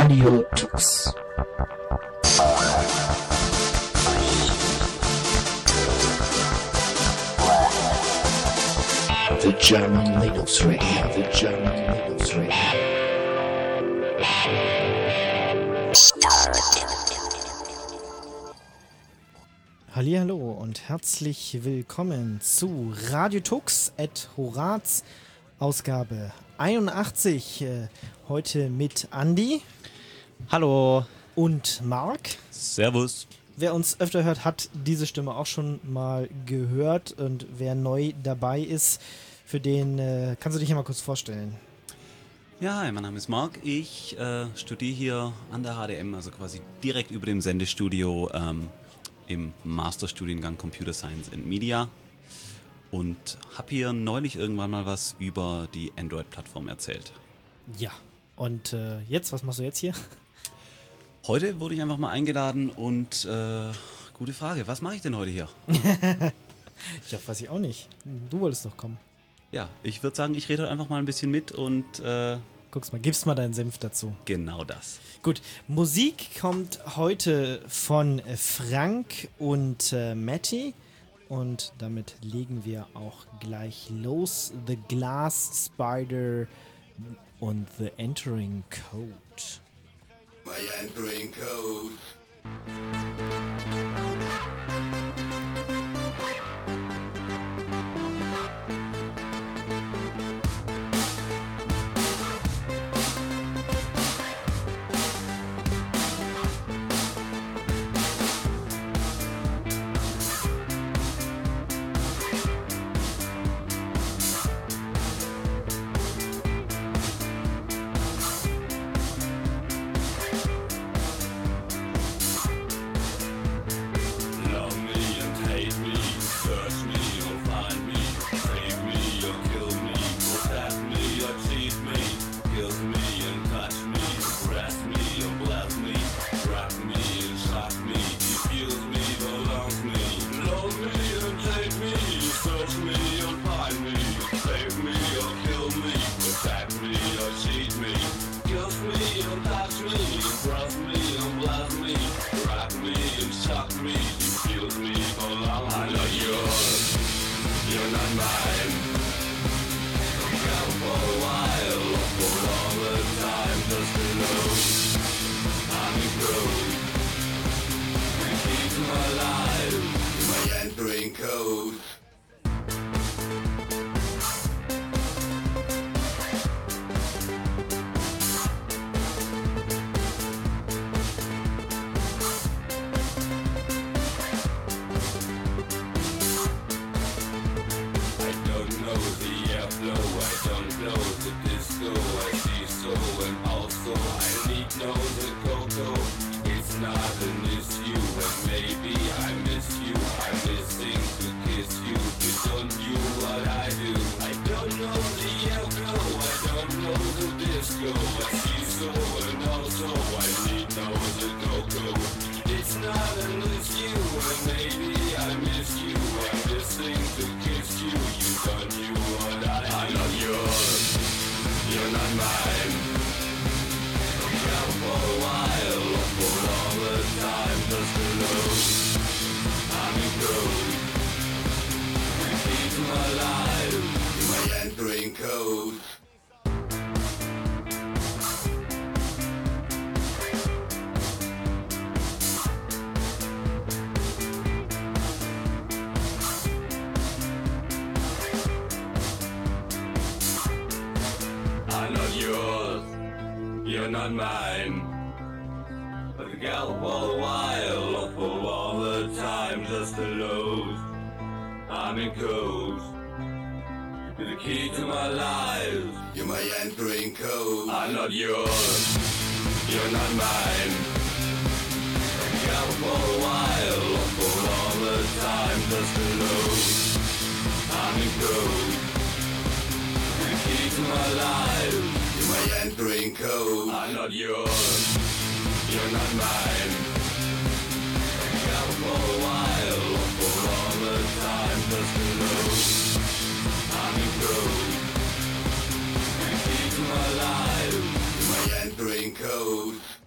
Radio Tux. The German Linux Radio, the German Linux Radio. Hallihallo und herzlich willkommen zu Radio Tux et Horaz, Ausgabe 81. Heute mit Andi. Hallo. Und Marc. Servus. Wer uns öfter hört, hat diese Stimme auch schon mal gehört. Und wer neu dabei ist, für den kannst du dich ja mal kurz vorstellen. Ja, hi, mein Name ist Marc. Ich studiere hier an der HDM, also quasi direkt über dem Sendestudio im Masterstudiengang Computer Science and Media. Und habe hier neulich irgendwann mal was über die Android-Plattform erzählt. Ja, und jetzt, was machst du jetzt hier? Heute wurde ich einfach mal eingeladen und gute Frage, was mache ich denn heute hier? Ja, weiß ich auch nicht. Du wolltest doch kommen. Ja, ich würde sagen, ich rede heute einfach mal ein bisschen mit und Gibst mal deinen Senf dazu. genau das. Gut, Musik kommt heute von Frank und Matti und damit legen wir auch gleich los. The Glass Spider und The Entering Code. My entering code. Entering code. Entering code. I'm not yours, you're not mine. But the gal for a while, or for all the time, just to lose. I'm in code. You're the key to my life. You're my entering code. I'm not yours, you're not mine. But the gal for a while, or for all the time, just to lose. I'm in code. You're the key to my life. You're my entering code. I'm not yours, you're not mine. Got for a while, for all the time, just to lose. I'm in code. You keep my life. My entering code.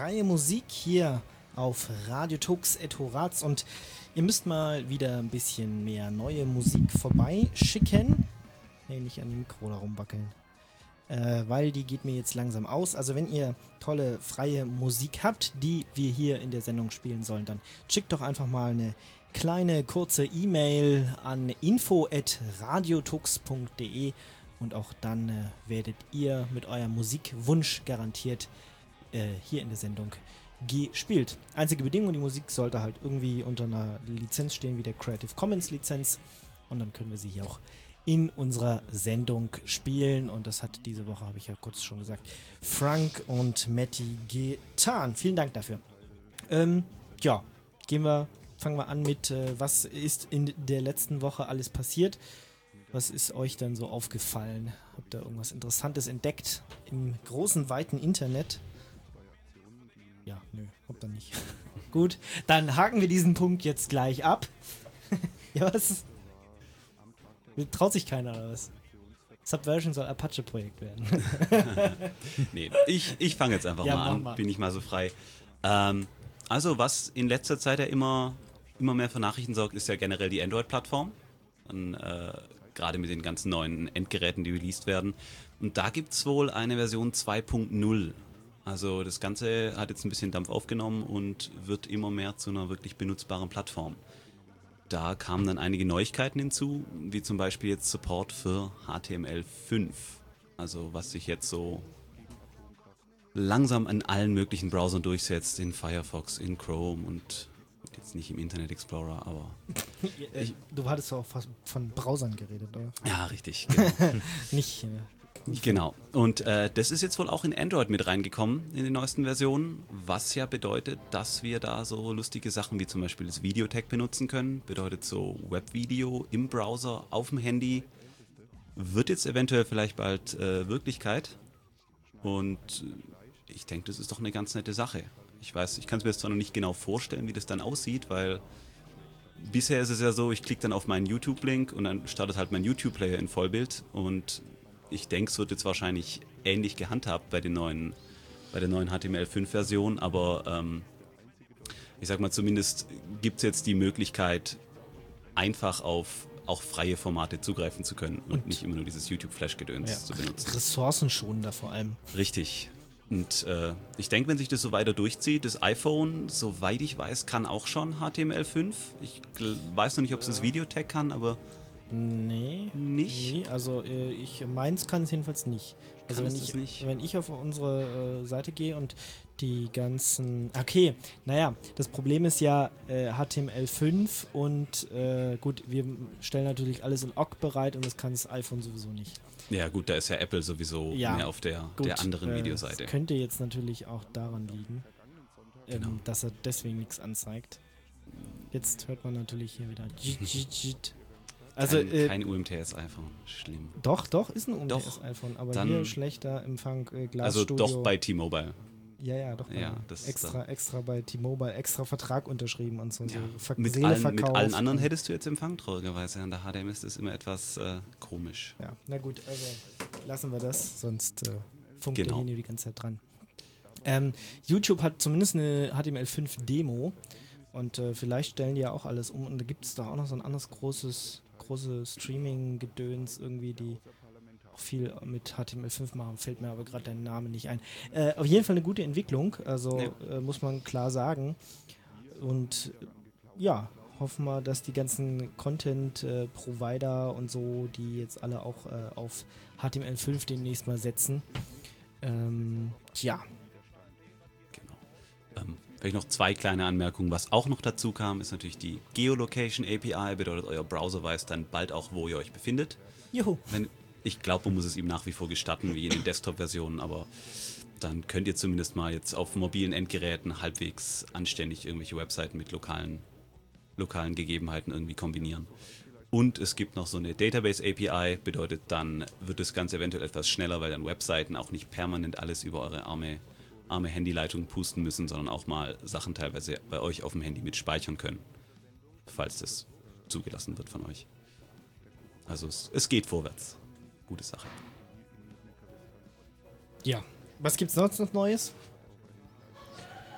freie Musik hier auf Radio Tux et Horaz und ihr müsst mal wieder ein bisschen mehr neue Musik vorbeischicken. Hey, nicht an dem Mikro da rumwackeln. Weil die geht mir jetzt langsam aus. Also wenn ihr tolle freie Musik habt, die wir hier in der Sendung spielen sollen, dann schickt doch einfach mal eine kleine kurze E-Mail an info@radiotux.de und auch dann werdet ihr mit eurem Musikwunsch garantiert hier in der Sendung gespielt. Einzige Bedingung, die Musik sollte halt irgendwie unter einer Lizenz stehen, wie der Creative Commons Lizenz, und dann können wir sie hier auch in unserer Sendung spielen, und das hat diese Woche, habe ich ja kurz schon gesagt, Frank und Matti getan. Vielen Dank dafür. Ja, fangen wir an mit, was ist in der letzten Woche alles passiert? Was ist euch denn so aufgefallen? Habt ihr irgendwas Interessantes entdeckt im großen, weiten Internet? Ja, nö, habt ihr nicht. Gut, dann haken wir diesen Punkt jetzt gleich ab. Ja, was? Traut sich keiner, oder was? Subversion soll Apache-Projekt werden. Nee, ich fange jetzt einfach mal an, bin ich mal so frei. Also, was in letzter Zeit ja immer mehr für Nachrichten sorgt, ist ja generell die Android-Plattform. Gerade mit den ganzen neuen Endgeräten, die released werden. Und da gibt es wohl eine Version 2.0. Also das Ganze hat jetzt ein bisschen Dampf aufgenommen und wird immer mehr zu einer wirklich benutzbaren Plattform. Da kamen dann einige Neuigkeiten hinzu, wie zum Beispiel jetzt Support für HTML5. Also was sich jetzt so langsam an allen möglichen Browsern durchsetzt, in Firefox, in Chrome und jetzt nicht im Internet Explorer, aber... Du hattest doch auch von Browsern geredet, oder? Ja, richtig. Genau. Nicht... Genau. Und das ist jetzt wohl auch in Android mit reingekommen, in den neuesten Versionen, was ja bedeutet, dass wir da so lustige Sachen wie zum Beispiel das Videotag benutzen können. Bedeutet so Webvideo im Browser auf dem Handy. Wird jetzt eventuell vielleicht bald Wirklichkeit. Und ich denke, das ist doch eine ganz nette Sache. Ich weiß, ich kann es mir jetzt zwar noch nicht genau vorstellen, wie das dann aussieht, weil bisher ist es ja so, ich klicke dann auf meinen YouTube-Link und dann startet halt mein YouTube-Player in Vollbild, und ich denke, es wird jetzt wahrscheinlich ähnlich gehandhabt bei der neuen HTML5-Version, aber ich sag mal, zumindest gibt es jetzt die Möglichkeit, einfach auf auch freie Formate zugreifen zu können und nicht immer nur dieses YouTube-Flash-Gedöns zu benutzen. Ressourcenschonender vor allem. Richtig. Und ich denke, wenn sich das so weiter durchzieht, das iPhone, soweit ich weiß, kann auch schon HTML5. Ich weiß noch nicht, ob es das Videotag kann, aber... Nee. Nicht? Nee, also meins kann es jedenfalls nicht. Also wenn ich auf unsere Seite gehe und die ganzen... Okay, naja, das Problem ist ja HTML5 und gut, wir stellen natürlich alles in Ogg bereit und das kann das iPhone sowieso nicht. Ja gut, da ist ja Apple sowieso mehr auf der anderen Videoseite. Das könnte jetzt natürlich auch daran liegen, dass er deswegen nichts anzeigt. Jetzt hört man natürlich hier wieder Also, kein UMTS-iPhone, schlimm. Doch, ist ein UMTS-iPhone, aber dann, hier schlechter Empfang, Glasstudio. Also doch bei T-Mobile. Ja, doch. Ja, extra bei T-Mobile, extra Vertrag unterschrieben und so. Ja, so mit allen anderen hättest du jetzt Empfang, traurigerweise. An der HDM ist das immer etwas komisch. Ja, na gut, also lassen wir das, sonst funkt der hier die ganze Zeit dran. YouTube hat zumindest eine HTML5-Demo und vielleicht stellen die ja auch alles um und da gibt es doch auch noch so ein anderes große Streaming-Gedöns irgendwie, die auch viel mit HTML5 machen, fällt mir aber gerade der Name nicht ein. Auf jeden Fall eine gute Entwicklung, also muss man klar sagen. Und ja, hoffen wir, dass die ganzen Content-Provider und so, die jetzt alle auch auf HTML5 demnächst mal setzen. Ja. Genau. Vielleicht noch 2 kleine Anmerkungen. Was auch noch dazu kam, ist natürlich die Geolocation API. Bedeutet, euer Browser weiß dann bald auch, wo ihr euch befindet. Juhu. Ich glaube, man muss es ihm nach wie vor gestatten, wie in den Desktop-Versionen, aber dann könnt ihr zumindest mal jetzt auf mobilen Endgeräten halbwegs anständig irgendwelche Webseiten mit lokalen Gegebenheiten irgendwie kombinieren. Und es gibt noch so eine Database API, bedeutet, dann wird das Ganze eventuell etwas schneller, weil dann Webseiten auch nicht permanent alles über eure arme Handyleitung pusten müssen, sondern auch mal Sachen teilweise bei euch auf dem Handy mit speichern können, falls das zugelassen wird von euch. Also es geht vorwärts. Gute Sache. Ja. Was gibt's sonst noch Neues?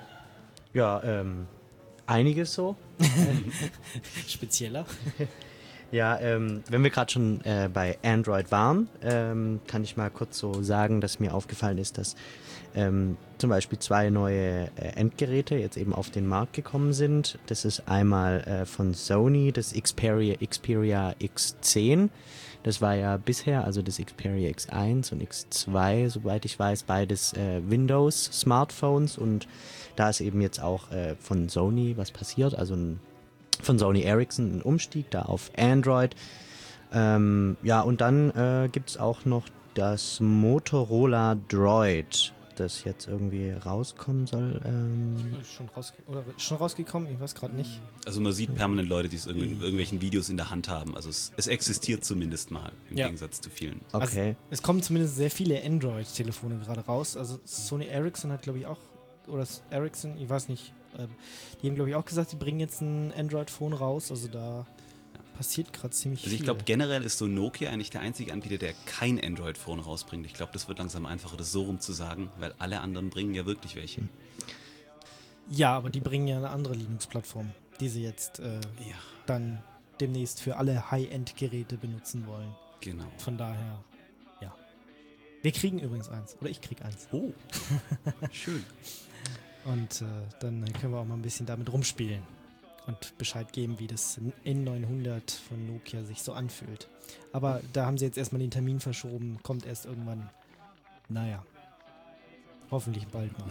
Ja, einiges so. Spezieller. Ja, wenn wir gerade schon bei Android waren, kann ich mal kurz so sagen, dass mir aufgefallen ist, dass zum Beispiel 2 neue Endgeräte jetzt eben auf den Markt gekommen sind. Das ist einmal von Sony, das Xperia X10. Das war ja bisher, also das Xperia X1 und X2, soweit ich weiß, beides Windows-Smartphones. Und da ist eben jetzt auch von Sony was passiert, also von Sony Ericsson ein Umstieg da auf Android. Ja, und dann gibt es auch noch das Motorola Droid, das jetzt irgendwie rauskommen soll. Schon rausgekommen? Ich weiß gerade nicht. Also man sieht permanent Leute, die es in irgendwelchen Videos in der Hand haben. Also es existiert zumindest mal, im Gegensatz zu vielen. Okay. Also, es kommen zumindest sehr viele Android-Telefone gerade raus. Also Sony Ericsson hat, glaube ich, auch, oder Ericsson, ich weiß nicht, die haben, glaube ich, auch gesagt, die bringen jetzt ein Android-Phone raus. Also da passiert gerade ziemlich viel. Also ich glaube, generell ist so Nokia eigentlich der einzige Anbieter, der kein Android-Phone rausbringt. Ich glaube, das wird langsam einfacher, das so rum zu sagen, weil alle anderen bringen ja wirklich welche. Ja, aber die bringen ja eine andere Linux-Plattform, die sie jetzt dann demnächst für alle High-End-Geräte benutzen wollen. Genau. Von daher, ja. Wir kriegen übrigens eins. Oder ich krieg eins. Oh, schön. Und dann können wir auch mal ein bisschen damit rumspielen und Bescheid geben, wie das N900 von Nokia sich so anfühlt. Aber da haben sie jetzt erstmal den Termin verschoben, kommt erst irgendwann, naja, hoffentlich bald mal.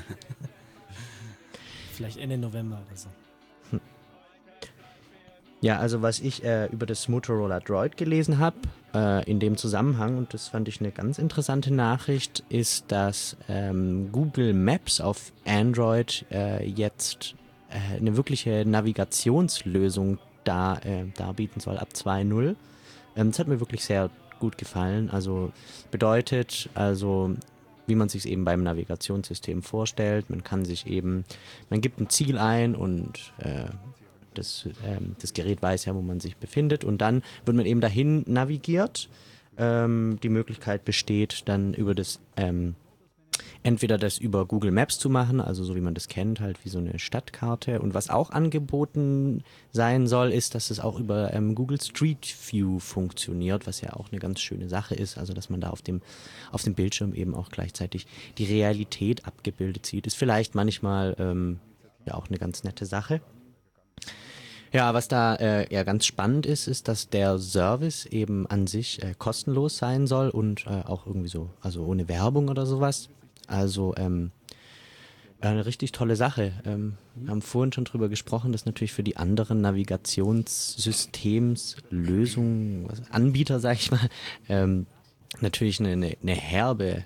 Vielleicht Ende November oder so. Ja, also was ich über das Motorola Droid gelesen habe, in dem Zusammenhang, und das fand ich eine ganz interessante Nachricht, ist, dass Google Maps auf Android jetzt eine wirkliche Navigationslösung darbieten soll ab 2.0. Das hat mir wirklich sehr gut gefallen. Also bedeutet, also wie man sich es eben beim Navigationssystem vorstellt, man gibt ein Ziel ein und das Gerät weiß ja, wo man sich befindet, und dann wird man eben dahin navigiert. Die Möglichkeit besteht dann entweder das über Google Maps zu machen, also so wie man das kennt, halt wie so eine Stadtkarte. Und was auch angeboten sein soll, ist, dass es auch über Google Street View funktioniert, was ja auch eine ganz schöne Sache ist. Also dass man da auf dem Bildschirm eben auch gleichzeitig die Realität abgebildet sieht. Ist vielleicht manchmal ja auch eine ganz nette Sache. Ja, was da ja ganz spannend ist, dass der Service eben an sich kostenlos sein soll und auch irgendwie so, also ohne Werbung oder sowas. Also eine richtig tolle Sache. Wir haben vorhin schon drüber gesprochen, dass natürlich für die anderen Navigationssystemslösungen, Anbieter, sag ich mal, natürlich eine herbe,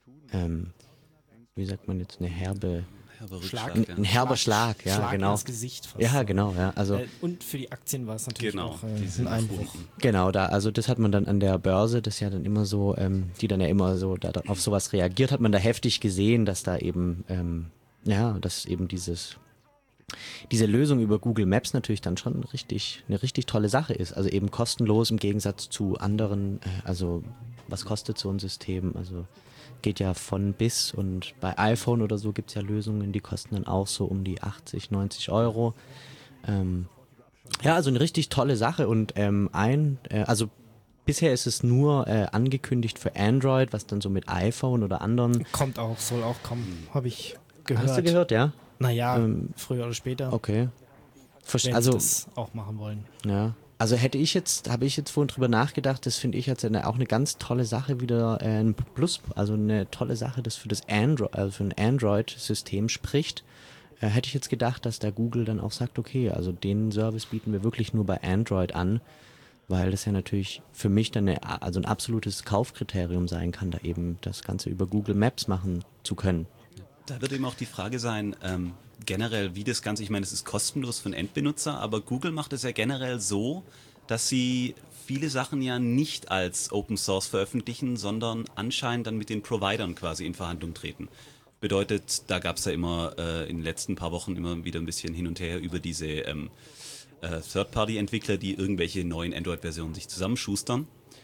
wie sagt man jetzt, eine herbe... Ein herber Schlag, ja, genau. Ins Gesicht fast. Ja, genau, ja. Also, und für die Aktien war es natürlich auch die sind ein Einbruch. Genau, also das hat man dann an der Börse, das ja dann immer so, die dann ja immer so auf sowas reagiert, hat man da heftig gesehen, dass da eben, dass eben diese Lösung über Google Maps natürlich dann schon eine richtig tolle Sache ist. Also eben kostenlos im Gegensatz zu anderen, also was kostet so ein System, also geht ja von bis, und bei iPhone oder so gibt es ja Lösungen, die kosten dann auch so um die 80, 90 Euro. Ja, also eine richtig tolle Sache, und also bisher ist es nur angekündigt für Android, was dann so mit iPhone oder anderen... Soll auch kommen, habe ich gehört. Hast du gehört, ja? Naja, früher oder später. Okay. Wenn sie das auch machen wollen. Ja. Also habe ich jetzt vorhin drüber nachgedacht, das finde ich jetzt auch eine ganz tolle Sache, wieder ein Plus, also eine tolle Sache, das für ein Android-System spricht. Hätte ich jetzt gedacht, dass der Google dann auch sagt, okay, also den Service bieten wir wirklich nur bei Android an, weil das ja natürlich für mich dann ein absolutes Kaufkriterium sein kann, da eben das Ganze über Google Maps machen zu können. Da wird eben auch die Frage sein, generell, wie das Ganze, ich meine, es ist kostenlos für den Endbenutzer, aber Google macht es ja generell so, dass sie viele Sachen ja nicht als Open Source veröffentlichen, sondern anscheinend dann mit den Providern quasi in Verhandlung treten. Bedeutet, da gab es ja immer in den letzten paar Wochen immer wieder ein bisschen hin und her über diese Third-Party-Entwickler, die irgendwelche neuen Android-Versionen sich zusammenschustern.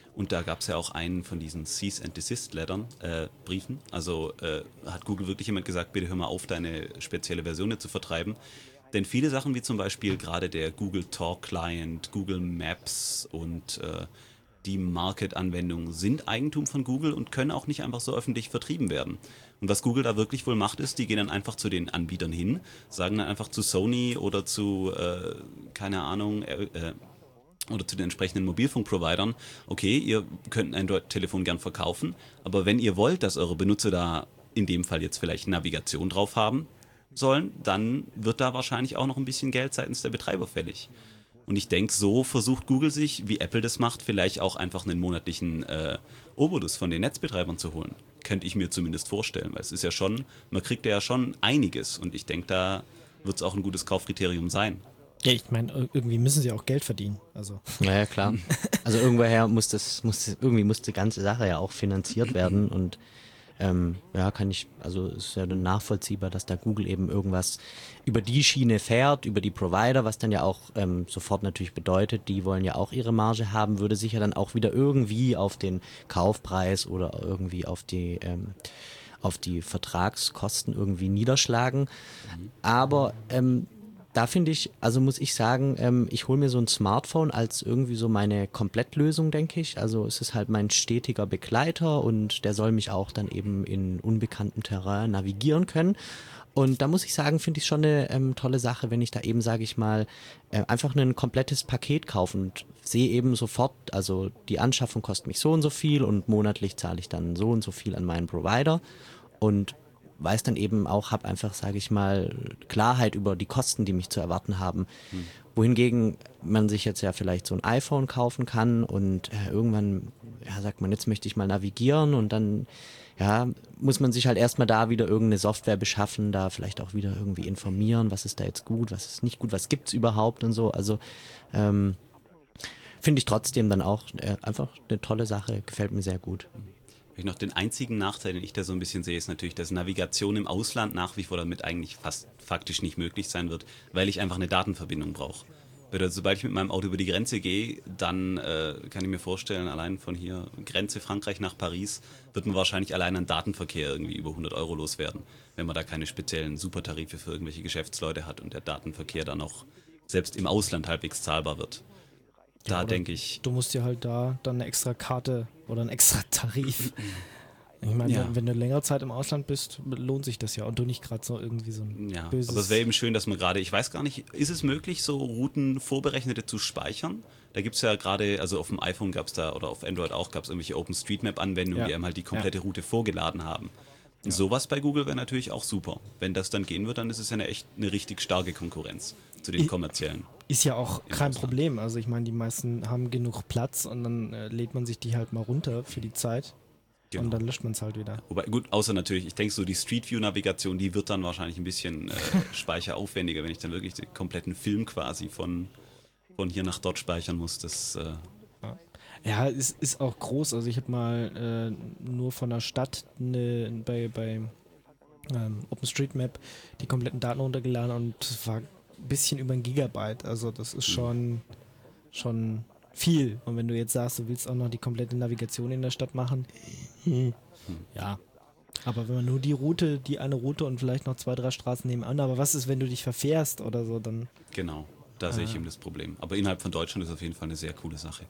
Und da gab es ja auch einen von diesen Cease and Desist Lettern, Briefen. Also hat Google wirklich jemand gesagt, bitte hör mal auf, deine spezielle Version nicht zu vertreiben. Denn viele Sachen wie zum Beispiel gerade der Google Talk Client, Google Maps und die Market-Anwendungen sind Eigentum von Google und können auch nicht einfach so öffentlich vertrieben werden. Und was Google da wirklich wohl macht, ist, die gehen dann einfach zu den Anbietern hin, sagen dann einfach zu Sony oder zu, keine Ahnung, oder zu den entsprechenden Mobilfunkprovidern, okay, ihr könnt ein Android-Telefon gern verkaufen, aber wenn ihr wollt, dass eure Benutzer da in dem Fall jetzt vielleicht Navigation drauf haben sollen, dann wird da wahrscheinlich auch noch ein bisschen Geld seitens der Betreiber fällig. Und ich denke, so versucht Google sich, wie Apple das macht, vielleicht auch einfach einen monatlichen Obolus von den Netzbetreibern zu holen. Könnte ich mir zumindest vorstellen, weil es ist ja schon, man kriegt ja schon einiges und ich denke, da wird es auch ein gutes Kaufkriterium sein. Ja, ich meine, irgendwie müssen sie auch Geld verdienen. Also. Naja, klar. Also irgendwoher muss die ganze Sache ja auch finanziert werden und ist ja dann nachvollziehbar, dass da Google eben irgendwas über die Schiene fährt, über die Provider, was dann ja auch sofort natürlich bedeutet, die wollen ja auch ihre Marge haben, würde sich ja dann auch wieder irgendwie auf den Kaufpreis oder irgendwie auf die Vertragskosten irgendwie niederschlagen. Aber da finde ich, also muss ich sagen, ich hole mir so ein Smartphone als irgendwie so meine Komplettlösung, denke ich. Also es ist halt mein stetiger Begleiter und der soll mich auch dann eben in unbekanntem Terrain navigieren können. Und da muss ich sagen, finde ich schon eine tolle Sache, wenn ich da eben, sage ich mal, einfach ein komplettes Paket kaufe und sehe eben sofort, also die Anschaffung kostet mich so und so viel und monatlich zahle ich dann so und so viel an meinen Provider und weiß dann eben auch, habe einfach, sage ich mal, Klarheit über die Kosten, die mich zu erwarten haben. Wohingegen man sich jetzt ja vielleicht so ein iPhone kaufen kann und irgendwann sagt man, jetzt möchte ich mal navigieren und dann muss man sich halt erstmal da wieder irgendeine Software beschaffen, da vielleicht auch wieder irgendwie informieren, was ist da jetzt gut, was ist nicht gut, was gibt's überhaupt und so. Also finde ich trotzdem dann auch einfach eine tolle Sache, gefällt mir sehr gut. Noch den einzigen Nachteil, den ich da so ein bisschen sehe, ist natürlich, dass Navigation im Ausland nach wie vor damit eigentlich fast faktisch nicht möglich sein wird, weil ich einfach eine Datenverbindung brauche. Sobald ich mit meinem Auto über die Grenze gehe, dann kann ich mir vorstellen, allein von hier, Grenze Frankreich nach Paris, wird man wahrscheinlich allein an Datenverkehr irgendwie über 100 € loswerden, wenn man da keine speziellen Supertarife für irgendwelche Geschäftsleute hat und der Datenverkehr dann auch selbst im Ausland halbwegs zahlbar wird. Da denke ich. Du musst dir halt da dann eine extra Karte oder einen extra Tarif. Ich meine, wenn du längere Zeit im Ausland bist, lohnt sich das ja und du nicht gerade so irgendwie so ein böses... Aber es wäre eben schön, dass man gerade, ich weiß gar nicht, ist es möglich, so Routen vorberechnete zu speichern? Da gibt es ja gerade, also auf dem iPhone gab es da oder auf Android auch, gab es irgendwelche OpenStreetMap-Anwendungen, die einem halt die komplette Route vorgeladen haben. Ja. Sowas bei Google wäre natürlich auch super. Wenn das dann gehen wird, dann ist es ja eine richtig starke Konkurrenz zu den kommerziellen. Ist ja auch kein Problem. Also ich meine, die meisten haben genug Platz und dann lädt man sich die halt mal runter für die Zeit. Genau. Und dann löscht man es halt wieder. Wobei, gut, außer natürlich, ich denke so, die Street View Navigation, die wird dann wahrscheinlich ein bisschen speicheraufwendiger, wenn ich dann wirklich den kompletten Film quasi von hier nach dort speichern muss. Das ja, es ist auch groß. Also ich habe mal nur von der Stadt bei OpenStreetMap die kompletten Daten runtergeladen und es war ein bisschen über 1 Gigabyte. Also das ist schon viel. Und wenn du jetzt sagst, du willst auch noch die komplette Navigation in der Stadt machen, ja. Aber wenn man nur die eine Route und vielleicht noch 2, 3 Straßen nebenan, aber was ist, wenn du dich verfährst oder so, dann... Genau, da sehe ich eben das Problem. Aber innerhalb von Deutschland ist auf jeden Fall eine sehr coole Sache.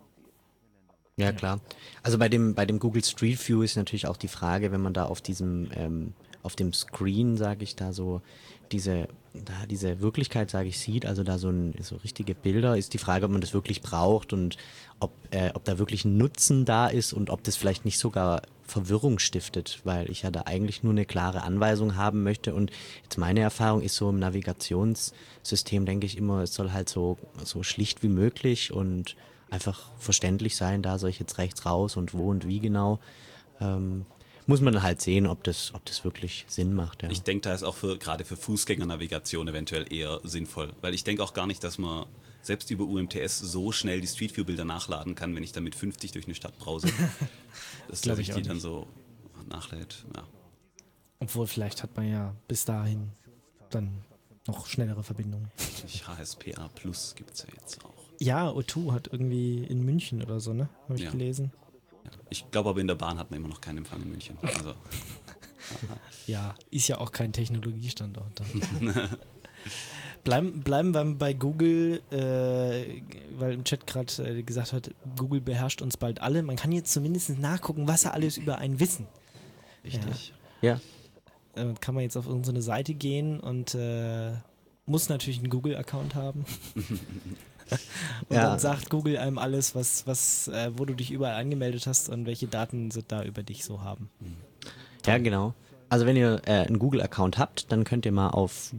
Ja, klar. Also bei dem Google Street View ist natürlich auch die Frage, wenn man da auf dem Screen, sage ich da so, diese Wirklichkeit, sage ich, sieht, also da so richtige Bilder, ist die Frage, ob man das wirklich braucht und ob da wirklich ein Nutzen da ist und ob das vielleicht nicht sogar Verwirrung stiftet, weil ich ja da eigentlich nur eine klare Anweisung haben möchte und jetzt meine Erfahrung ist so im Navigationssystem, denke ich immer, es soll halt so schlicht wie möglich und einfach verständlich sein, da soll ich jetzt rechts raus und wo und wie genau. Muss man halt sehen, ob das wirklich Sinn macht. Ja. Ich denke, da ist auch gerade für Fußgängernavigation eventuell eher sinnvoll, weil ich denke auch gar nicht, dass man selbst über UMTS so schnell die Street View Bilder nachladen kann, wenn ich dann mit 50 durch eine Stadt brause. Dass der sich die dann so nachlädt. Ja. Obwohl, vielleicht hat man ja bis dahin dann noch schnellere Verbindungen. HSPA Plus gibt es ja jetzt auch. Ja, O2 hat irgendwie in München oder so, ne? Habe ich Ja. gelesen. Ja. Ich glaube aber in der Bahn hat man immer noch keinen Empfang in München. Also, Ja, ist ja auch kein Technologiestandort. Bleiben wir bei Google, weil im Chat gerade gesagt hat, Google beherrscht uns bald alle. Man kann jetzt zumindest nachgucken, was sie alles über einen wissen. richtig. Ja. Kann man jetzt auf irgendeine Seite gehen und muss natürlich einen Google-Account haben. Und Ja. dann sagt Google einem alles, wo du dich überall angemeldet hast und welche Daten sie da über dich so haben. Ja, genau. Also wenn ihr einen Google-Account habt, dann könnt ihr mal auf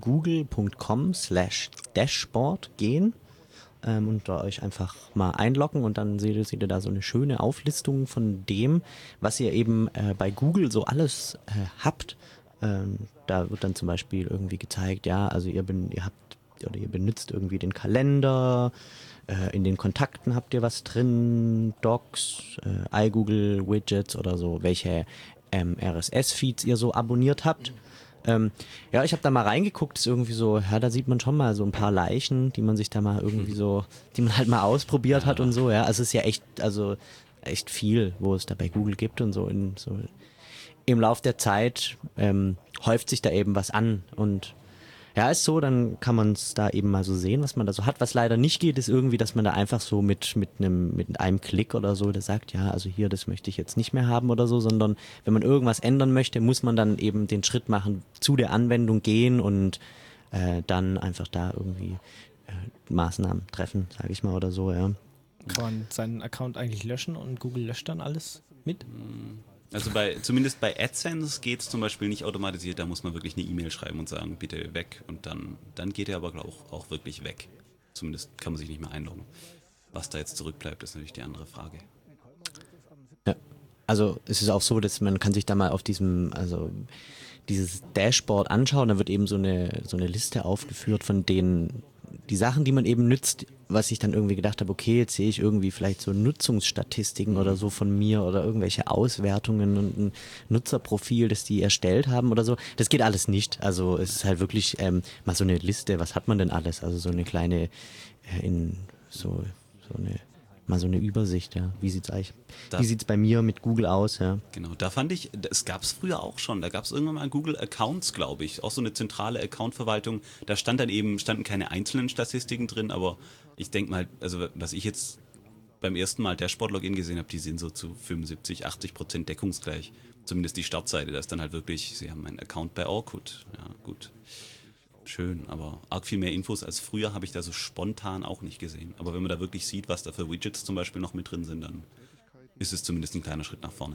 google.com/dashboard gehen und da euch einfach mal einloggen und dann seht ihr da so eine schöne Auflistung von dem, was ihr eben bei Google so alles habt. Da wird dann zum Beispiel irgendwie gezeigt, ja, also ihr benutzt irgendwie den Kalender, in den Kontakten habt ihr was drin, Docs, iGoogle, Widgets oder so, welche RSS-Feeds ihr so abonniert habt. Ja, ich habe da mal reingeguckt, ist irgendwie so, ja, da sieht man schon mal so ein paar Leichen, die man sich da mal irgendwie so, die man halt mal ausprobiert hat und so, ja. Also es ist ja echt viel, wo es da bei Google gibt und so. Im Lauf der Zeit häuft sich da eben was an und ja, ist so, dann kann man es da eben mal so sehen, was man da so hat. Was leider nicht geht, ist irgendwie, dass man da einfach so mit einem Klick oder so, der sagt, ja, also hier, das möchte ich jetzt nicht mehr haben oder so, sondern wenn man irgendwas ändern möchte, muss man dann eben den Schritt machen, zu der Anwendung gehen und dann einfach da irgendwie Maßnahmen treffen, sage ich mal, oder so, ja. Kann man seinen Account eigentlich löschen und Google löscht dann alles mit? Also zumindest bei AdSense geht es zum Beispiel nicht automatisiert, da muss man wirklich eine E-Mail schreiben und sagen, bitte weg. Und dann geht er aber auch wirklich weg. Zumindest kann man sich nicht mehr einloggen. Was da jetzt zurückbleibt, ist natürlich die andere Frage. Ja. Also es ist auch so, dass man kann sich da mal auf dieses Dashboard anschauen, da wird eben so eine Liste aufgeführt von die Sachen, die man eben nützt, was ich dann irgendwie gedacht habe, okay, jetzt sehe ich irgendwie vielleicht so Nutzungsstatistiken oder so von mir oder irgendwelche Auswertungen und ein Nutzerprofil, das die erstellt haben oder so. Das geht alles nicht. Also es ist halt wirklich mal so eine Liste, was hat man denn alles? Also so eine kleine, mal so eine Übersicht, ja. Wie sieht's bei mir mit Google aus, ja. Genau, da fand ich, das gab es früher auch schon. Da gab es irgendwann mal Google Accounts, glaube ich. Auch so eine zentrale Accountverwaltung. Da standen keine einzelnen Statistiken drin, aber ich denke mal, also was ich jetzt beim ersten Mal Dashboard-Login gesehen habe, die sind so zu 75-80% deckungsgleich. Zumindest die Startseite. Da ist dann halt wirklich, sie haben einen Account bei Orkut. Ja, gut. Schön, aber arg viel mehr Infos als früher habe ich da so spontan auch nicht gesehen. Aber wenn man da wirklich sieht, was da für Widgets zum Beispiel noch mit drin sind, dann ist es zumindest ein kleiner Schritt nach vorne.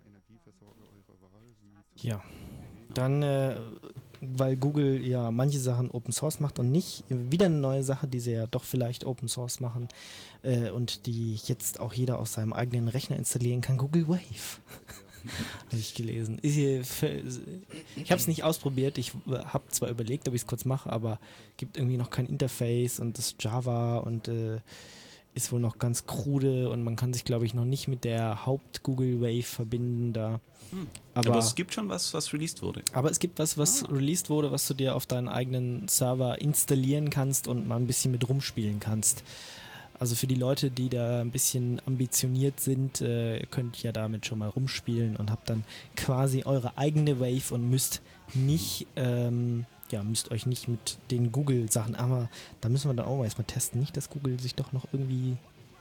Ja. Dann, weil Google ja manche Sachen Open Source macht und nicht, wieder eine neue Sache, die sie ja doch vielleicht Open Source machen und die jetzt auch jeder auf seinem eigenen Rechner installieren kann, Google Wave. Habe ich gelesen. Ich habe es nicht ausprobiert. Ich habe zwar überlegt, ob ich es kurz mache, aber gibt irgendwie noch kein Interface und das Java und ist wohl noch ganz krude und man kann sich, glaube ich, noch nicht mit der Haupt-Google Wave verbinden da. Aber es gibt schon was released wurde. Aber es gibt was released wurde, was du dir auf deinen eigenen Server installieren kannst und mal ein bisschen mit rumspielen kannst. Also für die Leute, die da ein bisschen ambitioniert sind, könnt ihr ja damit schon mal rumspielen und habt dann quasi eure eigene Wave und müsst euch nicht mit den Google-Sachen, aber da müssen wir dann auch erstmal testen, nicht, dass Google sich doch noch irgendwie...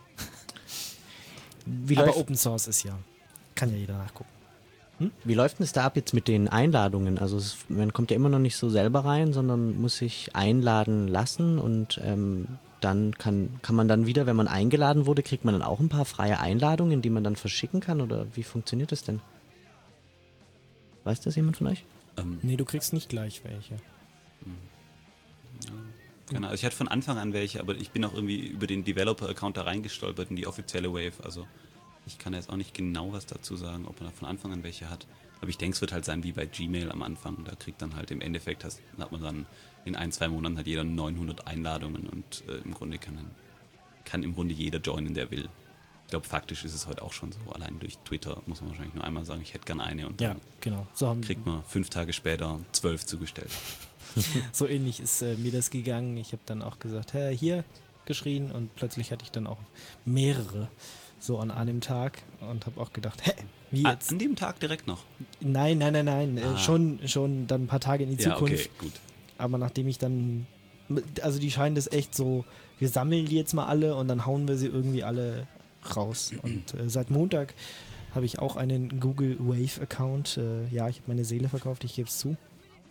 aber Open Source ist ja, kann ja jeder nachgucken. Wie läuft denn es da ab jetzt mit den Einladungen? Also man kommt ja immer noch nicht so selber rein, sondern muss sich einladen lassen und dann kann man dann wieder, wenn man eingeladen wurde, kriegt man dann auch ein paar freie Einladungen, die man dann verschicken kann oder wie funktioniert das denn? Weiß das jemand von euch? Nee, du kriegst nicht gleich welche. Genau, also ich hatte von Anfang an welche, aber ich bin auch irgendwie über den Developer-Account da reingestolpert in die offizielle Wave, also ich kann jetzt auch nicht genau was dazu sagen, ob man da von Anfang an welche hat. Aber ich denke, es wird halt sein wie bei Gmail am Anfang. Da kriegt dann halt im Endeffekt, hat man dann in 1-2 Monaten hat jeder 900 Einladungen und im Grunde kann im Grunde jeder joinen, der will. Ich glaube, faktisch ist es heute auch schon so. Allein durch Twitter muss man wahrscheinlich nur einmal sagen, ich hätte gerne eine und dann genau. kriegt man 5 Tage später 12 zugestellt. So ähnlich ist mir das gegangen. Ich habe dann auch gesagt, hier, geschrien und plötzlich hatte ich dann auch mehrere so an einem Tag und habe auch gedacht, hä, wie jetzt? An dem Tag direkt noch? Nein, schon dann ein paar Tage in die Zukunft. Ja, okay, gut. Aber nachdem ich dann, also die scheinen das echt so, wir sammeln die jetzt mal alle und dann hauen wir sie irgendwie alle raus. Und seit Montag habe ich auch einen Google Wave Account. Ja, ich habe meine Seele verkauft, ich gebe es zu.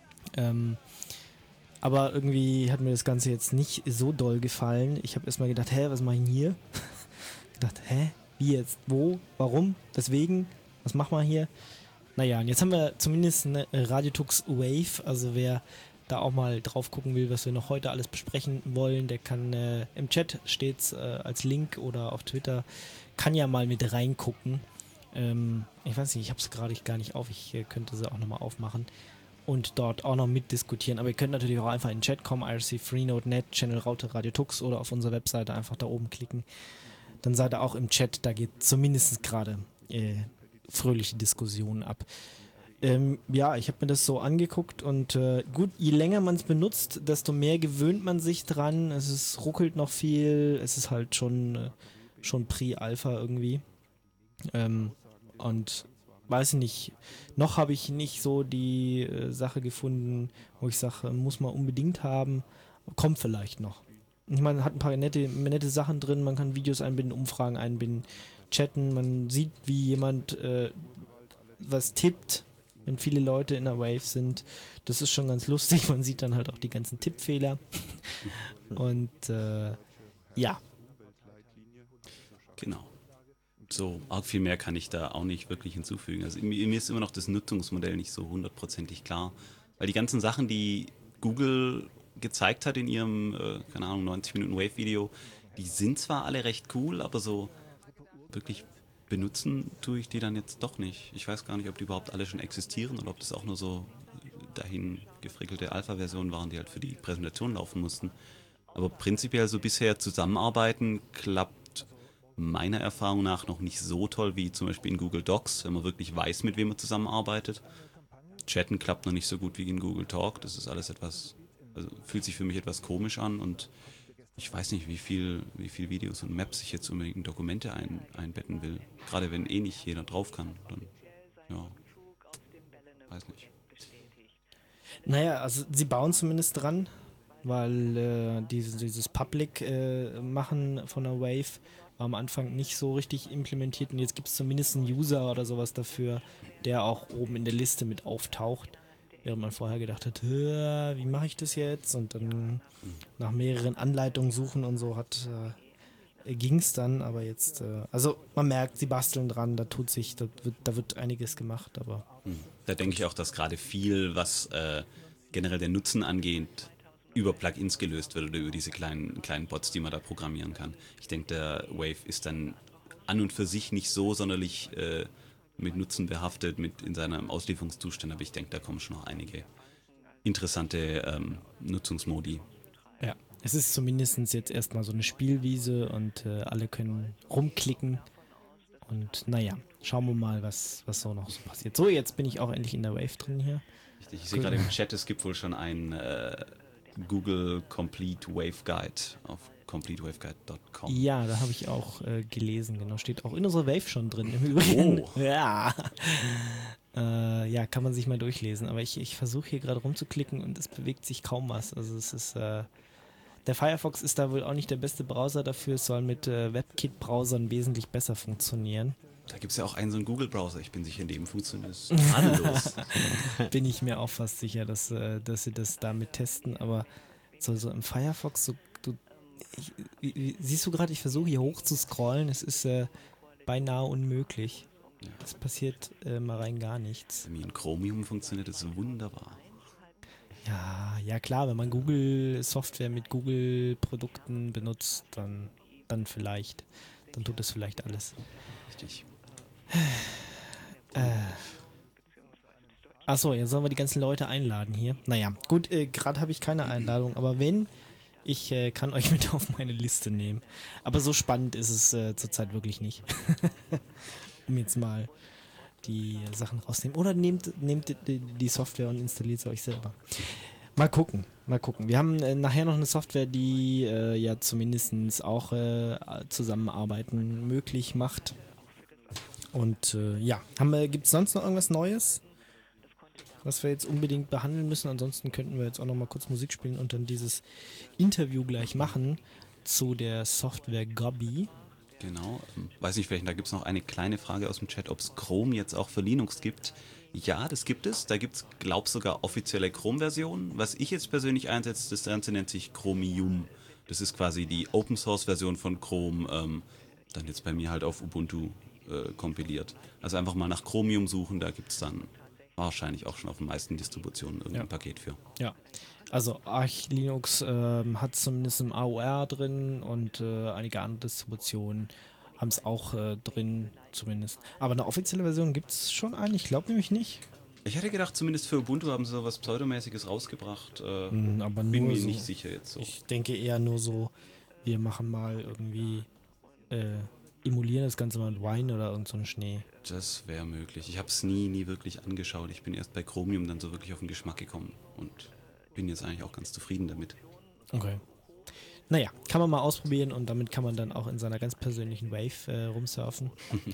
Aber irgendwie hat mir das Ganze jetzt nicht so doll gefallen. Ich habe erstmal gedacht, was mache ich denn hier? Gedacht, wie jetzt? Wo? Warum? Weswegen? Was machen wir hier? Naja, und jetzt haben wir zumindest eine Radiotux Wave. Also wer da auch mal drauf gucken will, was wir noch heute alles besprechen wollen, der kann im Chat steht's als Link oder auf Twitter, kann ja mal mit reingucken. Ich weiß nicht, ich habe es gerade gar nicht auf. Ich könnte sie auch nochmal aufmachen und dort auch noch mitdiskutieren. Aber ihr könnt natürlich auch einfach in den Chat kommen, ircfreenode.net, Channel Raute Radio Tux oder auf unserer Webseite einfach da oben klicken. Dann seid ihr auch im Chat, da geht zumindest gerade fröhliche Diskussionen ab. Ja, ich habe mir das so angeguckt und gut, je länger man es benutzt, desto mehr gewöhnt man sich dran. Ruckelt noch viel, es ist halt schon Pre-Alpha irgendwie. Und weiß ich nicht, noch habe ich nicht so die Sache gefunden, wo ich sage, muss man unbedingt haben, kommt vielleicht noch. Ich meine, man hat ein paar nette Sachen drin, man kann Videos einbinden, Umfragen einbinden, chatten, man sieht, wie jemand was tippt, wenn viele Leute in der Wave sind. Das ist schon ganz lustig, man sieht dann halt auch die ganzen Tippfehler. Und ja. Genau. So arg viel mehr kann ich da auch nicht wirklich hinzufügen. Also mir ist immer noch das Nutzungsmodell nicht so hundertprozentig klar, weil die ganzen Sachen, die Google gezeigt hat in ihrem, 90 Minuten Wave-Video, die sind zwar alle recht cool, aber so wirklich benutzen tue ich die dann jetzt doch nicht. Ich weiß gar nicht, ob die überhaupt alle schon existieren oder ob das auch nur so dahin gefrickelte Alpha-Versionen waren, die halt für die Präsentation laufen mussten. Aber prinzipiell so bisher zusammenarbeiten klappt meiner Erfahrung nach noch nicht so toll wie zum Beispiel in Google Docs, wenn man wirklich weiß, mit wem man zusammenarbeitet. Chatten klappt noch nicht so gut wie in Google Talk. Das ist alles etwas, also fühlt sich für mich etwas komisch an und ich weiß nicht, wie viel Videos und Maps ich jetzt unbedingt in Dokumente einbetten will. Gerade wenn nicht jeder drauf kann, dann ja, weiß nicht. Naja, also sie bauen zumindest dran, weil dieses Public machen von der Wave war am Anfang nicht so richtig implementiert und jetzt gibt es zumindest einen User oder sowas dafür, der auch oben in der Liste mit auftaucht, während man vorher gedacht hat, wie mache ich das jetzt? Und dann nach mehreren Anleitungen suchen und so ging es dann, aber jetzt, also man merkt, sie basteln dran, da wird einiges gemacht, aber... Da denke ich auch, dass gerade viel, was generell der Nutzen angeht, über Plugins gelöst wird oder über diese kleinen Bots, die man da programmieren kann. Ich denke, der Wave ist dann an und für sich nicht so sonderlich mit Nutzen behaftet, in seinem Auslieferungszustand, aber ich denke, da kommen schon noch einige interessante Nutzungsmodi. Ja, es ist zumindest jetzt erstmal so eine Spielwiese und alle können rumklicken und naja, schauen wir mal, was so noch so passiert. So, jetzt bin ich auch endlich in der Wave drin hier. Ich sehe gerade im Chat, es gibt wohl schon einen Google Complete Wave Guide auf completewaveguide.com. Ja, da habe ich auch gelesen, genau. Steht auch in unserer Wave schon drin im Übrigen. Oh. Ja. Ja, kann man sich mal durchlesen. Aber ich versuche hier gerade rumzuklicken und es bewegt sich kaum was. Also es ist, der Firefox ist da wohl auch nicht der beste Browser dafür. Es soll mit WebKit-Browsern wesentlich besser funktionieren. Da gibt es ja auch einen so einen Google-Browser. Ich bin sicher, in dem funktioniert es tadellos. Bin ich mir auch fast sicher, dass sie das damit testen. Aber so im Firefox, siehst du gerade, ich versuche hier hoch zu scrollen. Es ist beinahe unmöglich. Ja. Es passiert mal rein gar nichts. Bei mir in Chromium funktioniert das wunderbar. Ja klar, wenn man Google-Software mit Google-Produkten benutzt, dann vielleicht. Dann tut das vielleicht alles. Richtig. Achso, jetzt sollen wir die ganzen Leute einladen hier. Naja, gut, gerade habe ich keine Einladung, aber ich kann euch mit auf meine Liste nehmen. Aber so spannend ist es zurzeit wirklich nicht. Um jetzt mal die Sachen rauszunehmen. Oder nehmt die Software und installiert sie euch selber. Mal gucken. Wir haben nachher noch eine Software, die ja zumindest auch Zusammenarbeiten möglich macht. Und gibt es sonst noch irgendwas Neues, was wir jetzt unbedingt behandeln müssen? Ansonsten könnten wir jetzt auch noch mal kurz Musik spielen und dann dieses Interview gleich machen zu der Software Gobby. Genau, weiß nicht, vielleicht da gibt es noch eine kleine Frage aus dem Chat, ob es Chrome jetzt auch für Linux gibt. Ja, das gibt es. Da gibt es, glaube ich, sogar offizielle Chrome-Versionen. Was ich jetzt persönlich einsetze, das Ganze nennt sich Chromium. Das ist quasi die Open-Source-Version von Chrome, dann jetzt bei mir halt auf Ubuntu kompiliert. Also einfach mal nach Chromium suchen, da gibt es dann wahrscheinlich auch schon auf den meisten Distributionen irgendein Paket für. Ja, also Arch Linux hat zumindest im AOR drin und einige andere Distributionen haben es auch drin zumindest. Aber eine offizielle Version gibt es schon eine? Ich glaube nämlich nicht. Ich hätte gedacht, zumindest für Ubuntu haben sie so was Pseudomäßiges rausgebracht. Aber bin nur mir so, nicht sicher jetzt so. Ich denke eher nur so, wir machen mal irgendwie emulieren das Ganze mal mit Wine oder irgend so einen Schnee. Das wäre möglich. Ich habe es nie wirklich angeschaut. Ich bin erst bei Chromium dann so wirklich auf den Geschmack gekommen und bin jetzt eigentlich auch ganz zufrieden damit. Okay. Naja, kann man mal ausprobieren und damit kann man dann auch in seiner ganz persönlichen Wave rumsurfen.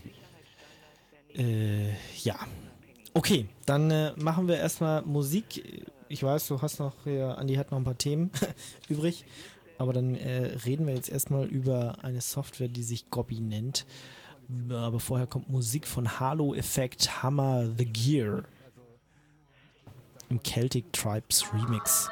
Ja. Okay, dann machen wir erstmal Musik. Ich weiß, du hast noch, Andi hat noch ein paar Themen übrig. Aber dann reden wir jetzt erstmal über eine Software, die sich Gobby nennt. Aber vorher kommt Musik von Halo Effect Hammer the Gear im Celtic Tribes Remix.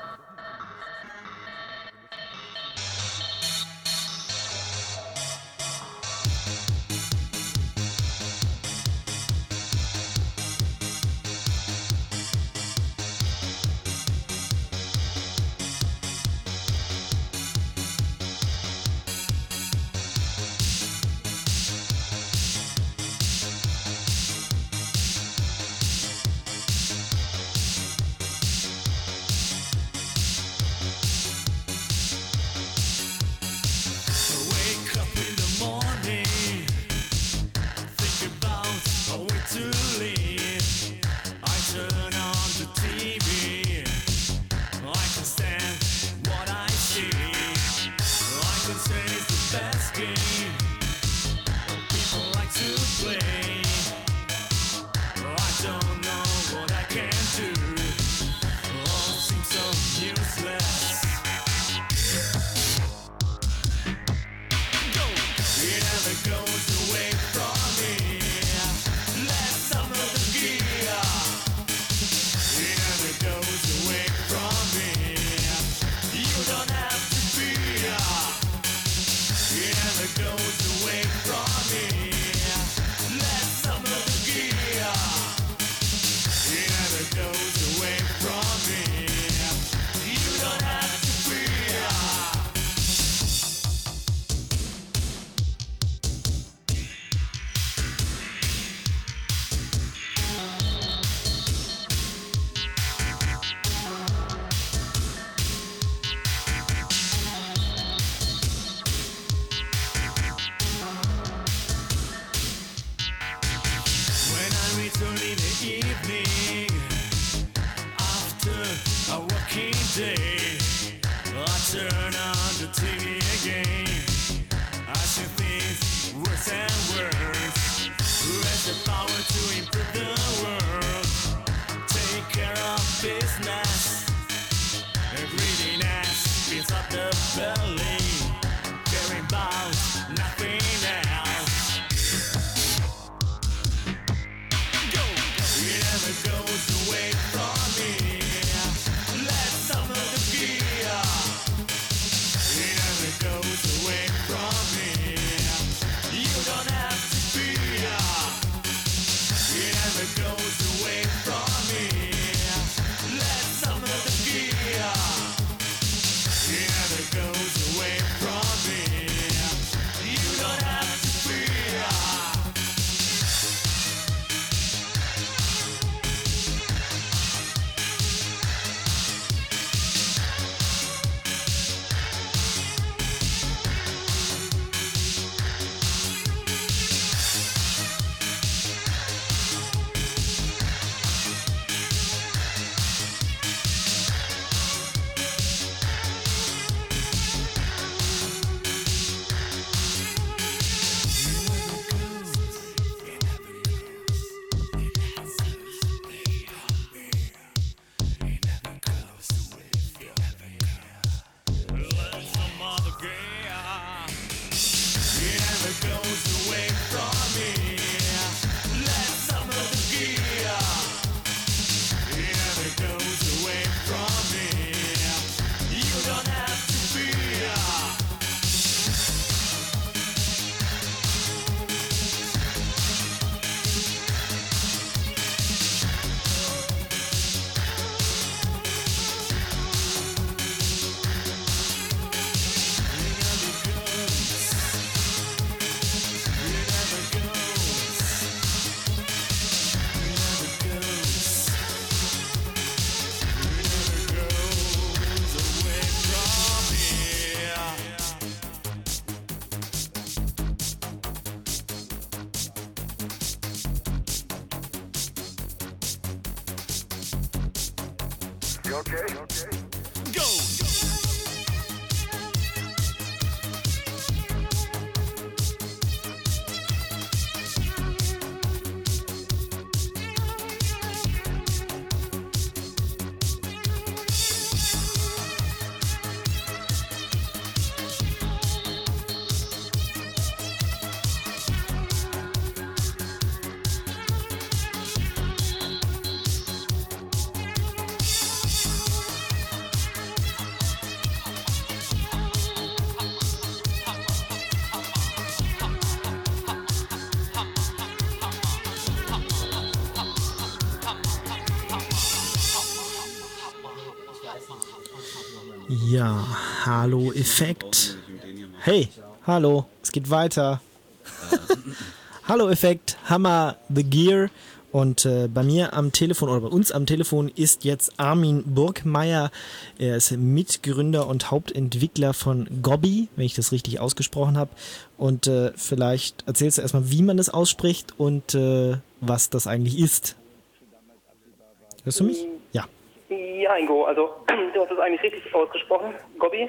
Ja, hallo Effekt. Hey, hallo, es geht weiter. Hallo Effekt, Hammer the Gear. Und bei mir am Telefon oder bei uns am Telefon ist jetzt Armin Burgmeier. Er ist Mitgründer und Hauptentwickler von Gobby, wenn ich das richtig ausgesprochen habe. Und vielleicht erzählst du erstmal, wie man das ausspricht und was das eigentlich ist. Hörst du mich? Ja. Ja, Ingo, also du hast es eigentlich richtig ausgesprochen, Gobby.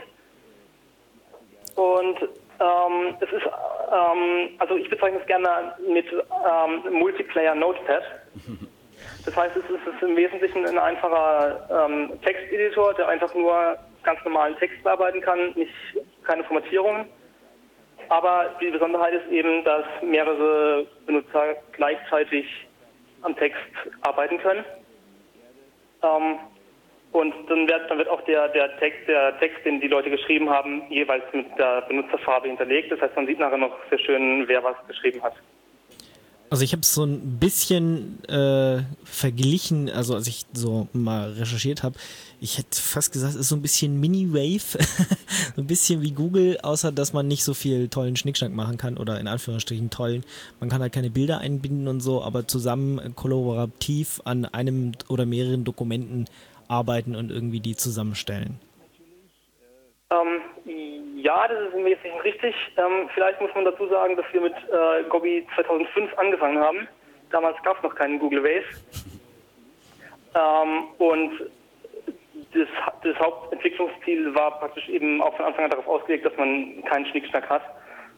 Und es ist, also ich bezeichne es gerne mit Multiplayer Notepad. Das heißt, es ist im Wesentlichen ein einfacher Texteditor, der einfach nur ganz normalen Text bearbeiten kann, keine Formatierung. Aber die Besonderheit ist eben, dass mehrere Benutzer gleichzeitig am Text arbeiten können. Und dann wird auch der Text, den die Leute geschrieben haben, jeweils mit der Benutzerfarbe hinterlegt. Das heißt, man sieht nachher noch sehr schön, wer was geschrieben hat. Also ich habe es so ein bisschen verglichen, also als ich so mal recherchiert habe, ich hätte fast gesagt, es ist so ein bisschen Mini-Wave, so ein bisschen wie Google, außer dass man nicht so viel tollen Schnickschnack machen kann oder in Anführungsstrichen tollen. Man kann halt keine Bilder einbinden und so, aber zusammen kollaborativ an einem oder mehreren Dokumenten arbeiten und irgendwie die zusammenstellen. Ja, das ist im Wesentlichen richtig. Vielleicht muss man dazu sagen, dass wir mit Gobby 2005 angefangen haben. Damals gab es noch keinen Google Wave. Und das Hauptentwicklungsziel war praktisch eben auch von Anfang an darauf ausgelegt, dass man keinen Schnickschnack hat,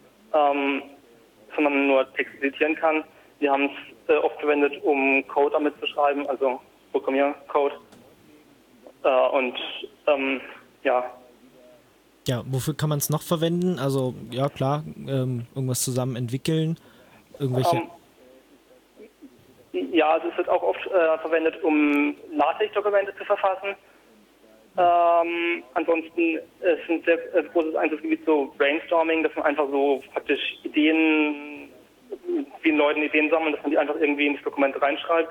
sondern nur Text editieren kann. Wir haben es oft verwendet, um Code damit zu schreiben, also Programmiercode. Ja. Ja, wofür kann man es noch verwenden? Also, ja klar, irgendwas zusammen entwickeln, irgendwelche... Ja, es wird auch oft verwendet, um LaTeX-Dokumente zu verfassen. Ansonsten ist ein sehr großes Einsatzgebiet so Brainstorming, dass man einfach so praktisch Ideen, vielen Leuten Ideen sammeln, dass man die einfach irgendwie in das Dokument reinschreibt.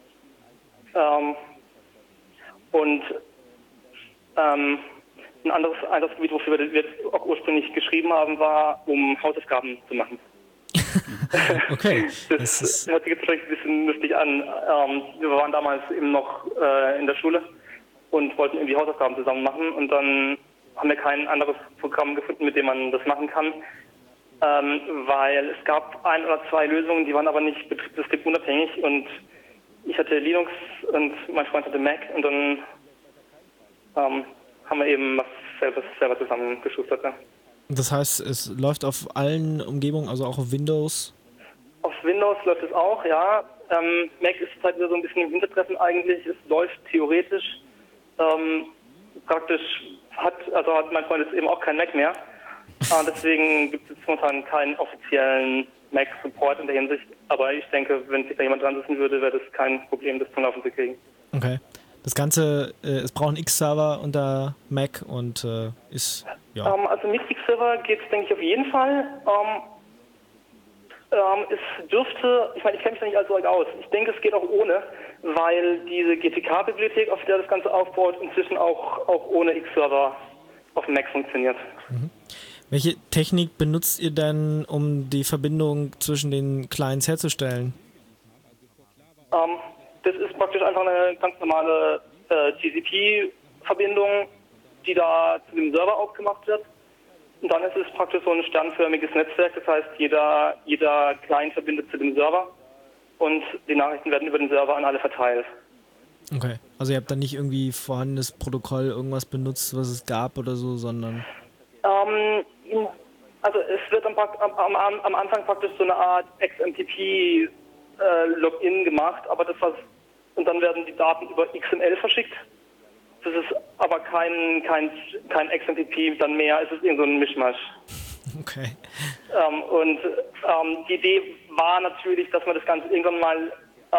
Ein anderes Einsatzgebiet, wofür wir auch ursprünglich geschrieben haben, war, um Hausaufgaben zu machen. Okay. Das hört sich jetzt vielleicht ein bisschen lustig an. Wir waren damals eben noch in der Schule und wollten irgendwie Hausaufgaben zusammen machen und dann haben wir kein anderes Programm gefunden, mit dem man das machen kann, weil es gab 1 oder 2 Lösungen, die waren aber nicht betriebssystemunabhängig und ich hatte Linux und mein Freund hatte Mac und dann haben wir eben was selber zusammengeschustert. Ja. Das heißt, es läuft auf allen Umgebungen, also auch auf Windows? Auf Windows läuft es auch, ja. Mac ist halt wieder so ein bisschen im Hintertreffen eigentlich. Es läuft theoretisch. Praktisch hat mein Freund jetzt eben auch kein Mac mehr. Deswegen gibt es jetzt momentan keinen offiziellen Mac-Support in der Hinsicht. Aber ich denke, wenn sich da jemand dran setzen würde, wäre das kein Problem, das zum Laufen zu kriegen. Okay. Das Ganze, es braucht einen X-Server unter Mac und ist, ja. Also mit X-Server geht es, denke ich, auf jeden Fall. Es dürfte, ich meine, ich kenne mich da nicht allzu arg aus. Ich denke, es geht auch ohne, weil diese GTK-Bibliothek, auf der das Ganze aufbaut, inzwischen auch ohne X-Server auf dem Mac funktioniert. Mhm. Welche Technik benutzt ihr denn, um die Verbindung zwischen den Clients herzustellen? Das ist praktisch einfach eine ganz normale TCP-Verbindung, die da zu dem Server aufgemacht wird. Und dann ist es praktisch so ein sternförmiges Netzwerk. Das heißt, jeder Client verbindet zu dem Server und die Nachrichten werden über den Server an alle verteilt. Okay, also ihr habt dann nicht irgendwie vorhandenes Protokoll, irgendwas benutzt, was es gab oder so, sondern... Also es wird am Anfang praktisch so eine Art XMPP-Login gemacht, aber und dann werden die Daten über XML verschickt. Das ist aber kein XMPP dann mehr, es ist irgend so ein Mischmasch. Okay. Die Idee war natürlich, dass man das Ganze irgendwann mal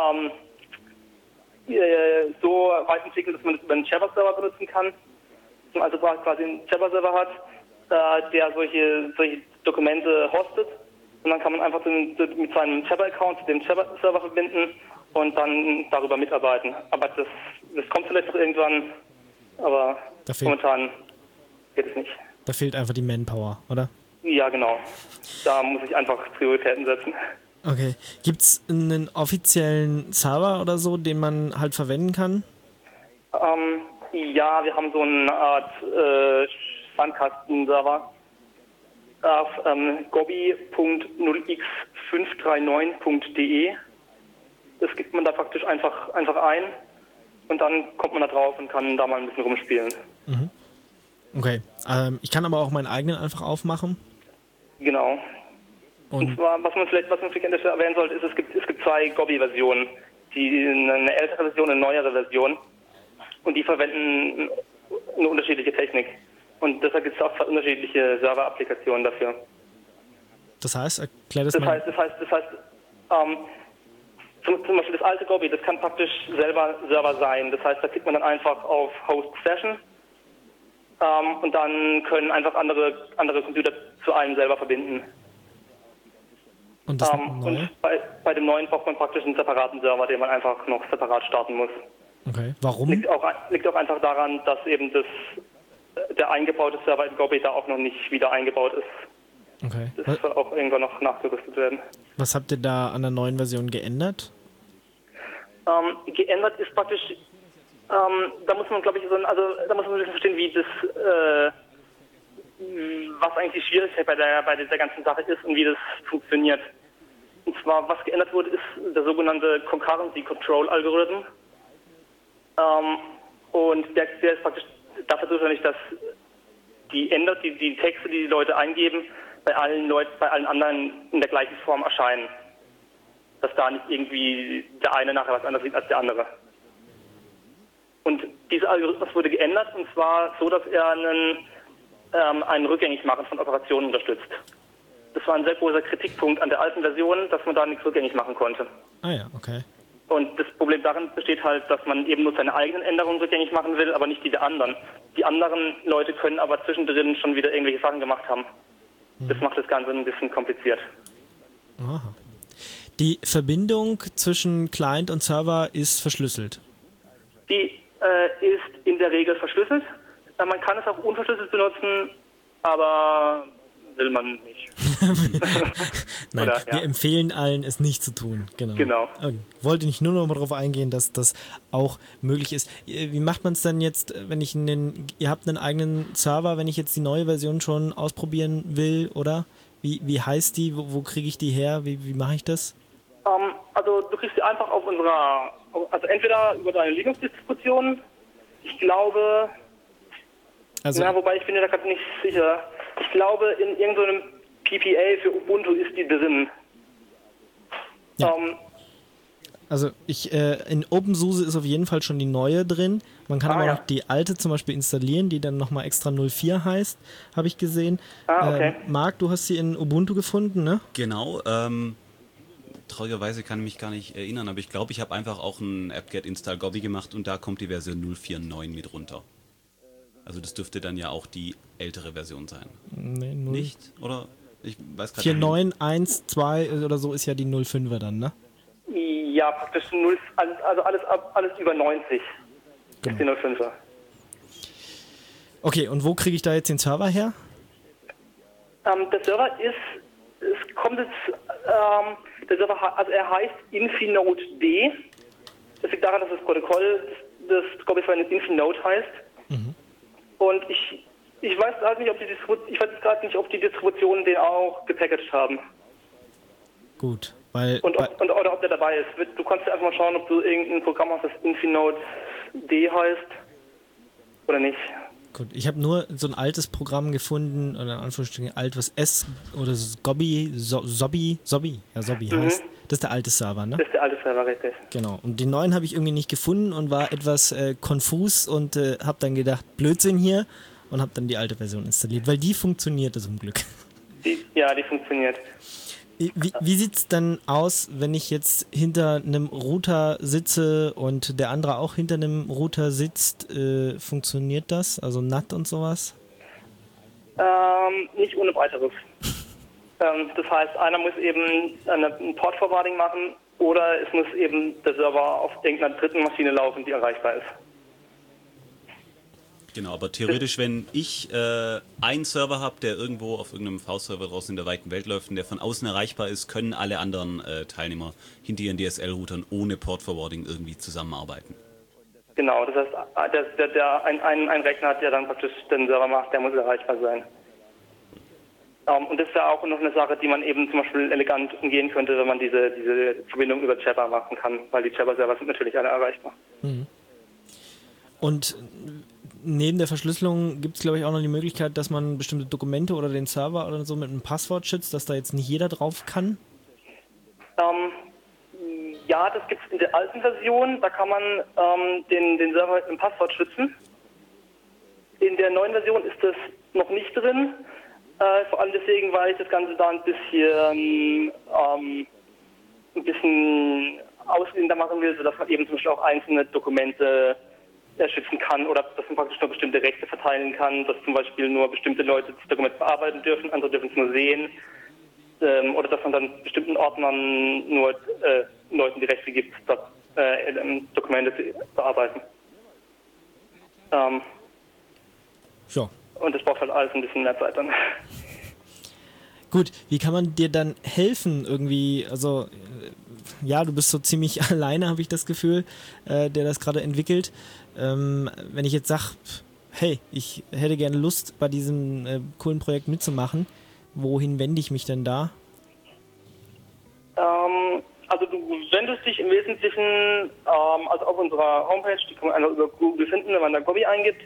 so weit entwickelt, dass man das über einen Jabber-Server benutzen kann. Also quasi einen Jabber-Server hat, der solche Dokumente hostet. Und dann kann man einfach mit seinem Jabber-Account zu dem Jabber-Server verbinden und dann darüber mitarbeiten. Aber das kommt vielleicht noch irgendwann, aber momentan geht es nicht. Da fehlt einfach die Manpower, oder? Ja, genau. Da muss ich einfach Prioritäten setzen. Okay. Gibt's einen offiziellen Server oder so, den man halt verwenden kann? Ja, wir haben so eine Art Sandkasten-Server auf gobi.0x539.de. Das gibt man da praktisch einfach ein und dann kommt man da drauf und kann da mal ein bisschen rumspielen. Mhm. Okay. Ich kann aber auch meinen eigenen einfach aufmachen. Genau. Und zwar, was man vielleicht erwähnen sollte, ist, es gibt 2 Gobi-Versionen. Eine ältere Version, eine neuere Version. Und die verwenden eine unterschiedliche Technik. Und deshalb gibt es auch 2 unterschiedliche Server-Applikationen dafür. Das heißt, erklär das mal. Das heißt, zum Beispiel das alte Gobi, das kann praktisch selber Server sein. Das heißt, da klickt man dann einfach auf Host Session und dann können einfach andere Computer zu einem selber verbinden. Und, das und bei dem neuen braucht man praktisch einen separaten Server, den man einfach noch separat starten muss. Okay, warum? Liegt auch einfach daran, dass eben der eingebaute Server in Gobi da auch noch nicht wieder eingebaut ist. Okay. Das soll auch irgendwann noch nachgerüstet werden. Was habt ihr da an der neuen Version geändert? Geändert ist praktisch, da muss man, glaube ich, da muss man ein bisschen verstehen, wie das, was eigentlich die Schwierigkeit bei dieser ganzen Sache ist und wie das funktioniert. Und zwar, was geändert wurde, ist der sogenannte Concurrency Control Algorithm. Und der ist praktisch dafür zuständig, dass die Texte, die Leute eingeben, bei allen anderen in der gleichen Form erscheinen. Dass da nicht irgendwie der eine nachher was anderes sieht als der andere. Und dieser Algorithmus wurde geändert, und zwar so, dass er ein Rückgängigmachen von Operationen unterstützt. Das war ein sehr großer Kritikpunkt an der alten Version, dass man da nichts rückgängig machen konnte. Ah ja, okay. Und das Problem darin besteht halt, dass man eben nur seine eigenen Änderungen rückgängig machen will, aber nicht die der anderen. Die anderen Leute können aber zwischendrin schon wieder irgendwelche Sachen gemacht haben. Das macht das Ganze ein bisschen kompliziert. Aha. Die Verbindung zwischen Client und Server ist verschlüsselt? Die ist in der Regel verschlüsselt. Man kann es auch unverschlüsselt benutzen, aber will man nicht. Nein, Oder, ja. Wir empfehlen allen, es nicht zu tun. Genau. Okay. Wollte nicht nur noch mal darauf eingehen, dass das auch möglich ist. Wie macht man es denn jetzt, wenn ihr habt einen eigenen Server, wenn ich jetzt die neue Version schon ausprobieren will, oder? Wie heißt die? Wo kriege ich die her? Wie mache ich das? Also du kriegst sie einfach auf also entweder über deine Linux-Distribution, ich glaube, wobei ich bin mir da gerade nicht sicher. Ich glaube, in irgendeinem PPA für Ubuntu ist die drin. Ja. Also in OpenSUSE ist auf jeden Fall schon die neue drin. Man kann aber noch die alte zum Beispiel installieren, die dann nochmal extra 04 heißt, habe ich gesehen. Okay. Marc, du hast sie in Ubuntu gefunden, ne? Genau. Traurigerweise kann ich mich gar nicht erinnern, aber ich glaube, ich habe einfach auch ein apt-get install Gobi gemacht und da kommt die Version 0.4.9 mit runter. Also das dürfte dann ja auch die ältere Version sein. Nee, nicht? Oder? Ich weiß gerade nicht. 4.9.1.2 oder so ist ja die 0.5er dann, ne? Ja, praktisch 0, also alles über 90 ist die 0.5er. Okay, und wo kriege ich da jetzt den Server her? Der Server er heißt Infinode-D. Das liegt daran, dass das Protokoll des Gobi Infinode heißt. Mhm. Und ich weiß halt nicht, ob die Distributionen den auch gepackaged haben. Gut. Weil, Oder ob der dabei ist. Du kannst einfach mal schauen, ob du irgendein Programm hast, das Infinode D heißt oder nicht. gut, ich habe nur so ein altes Programm gefunden, oder in Anführungsstrichen alt, was oder Sobby heißt. Das ist der alte Server, ne? Das ist der alte Server, richtig. Genau. Und den neuen habe ich irgendwie nicht gefunden und war etwas konfus und habe dann gedacht, Blödsinn hier, und habe dann die alte Version installiert, weil die funktionierte zum Glück. Die funktioniert. Wie sieht es dann aus, wenn ich jetzt hinter einem Router sitze und der andere auch hinter einem Router sitzt? Funktioniert das? Also NAT und sowas? Nicht ohne weiteres. Das heißt, einer muss eben ein Port-Forwarding machen oder es muss eben der Server auf irgendeiner dritten Maschine laufen, die erreichbar ist. Genau, aber theoretisch, wenn ich einen Server habe, der irgendwo auf irgendeinem V-Server draußen in der weiten Welt läuft und der von außen erreichbar ist, können alle anderen Teilnehmer hinter ihren DSL-Routern ohne Port-Forwarding irgendwie zusammenarbeiten. Genau, das heißt, ein Rechner hat, der dann praktisch den Server macht, der muss erreichbar sein. Und das ist ja auch noch eine Sache, die man eben zum Beispiel elegant umgehen könnte, wenn man diese Verbindung über Jabber machen kann, weil die Jabber-Server sind natürlich alle erreichbar. Mhm. Und neben der Verschlüsselung gibt es, glaube ich, auch noch die Möglichkeit, dass man bestimmte Dokumente oder den Server oder so mit einem Passwort schützt, dass da jetzt nicht jeder drauf kann? Ja, das gibt es in der alten Version. Da kann man den Server mit einem Passwort schützen. In der neuen Version ist das noch nicht drin. Vor allem deswegen, weil ich das Ganze da ein bisschen ausgehender machen will, sodass man eben zum Beispiel auch einzelne Dokumente schützen kann oder dass man praktisch nur bestimmte Rechte verteilen kann, dass zum Beispiel nur bestimmte Leute das Dokument bearbeiten dürfen, andere dürfen es nur sehen, oder dass man dann bestimmten Ordnern nur Leuten die Rechte gibt, Dokumente zu bearbeiten. Ja. Und das braucht halt alles ein bisschen mehr Zeit dann. Gut, wie kann man dir dann helfen irgendwie? Also, ja, du bist so ziemlich alleine, habe ich das Gefühl, der das gerade entwickelt. Wenn ich jetzt sage, hey, ich hätte gerne Lust, bei diesem coolen Projekt mitzumachen, wohin wende ich mich denn da? Also du wendest dich im Wesentlichen, also auf unserer Homepage, die kann man einfach über Google finden, wenn man da Gobby eingibt.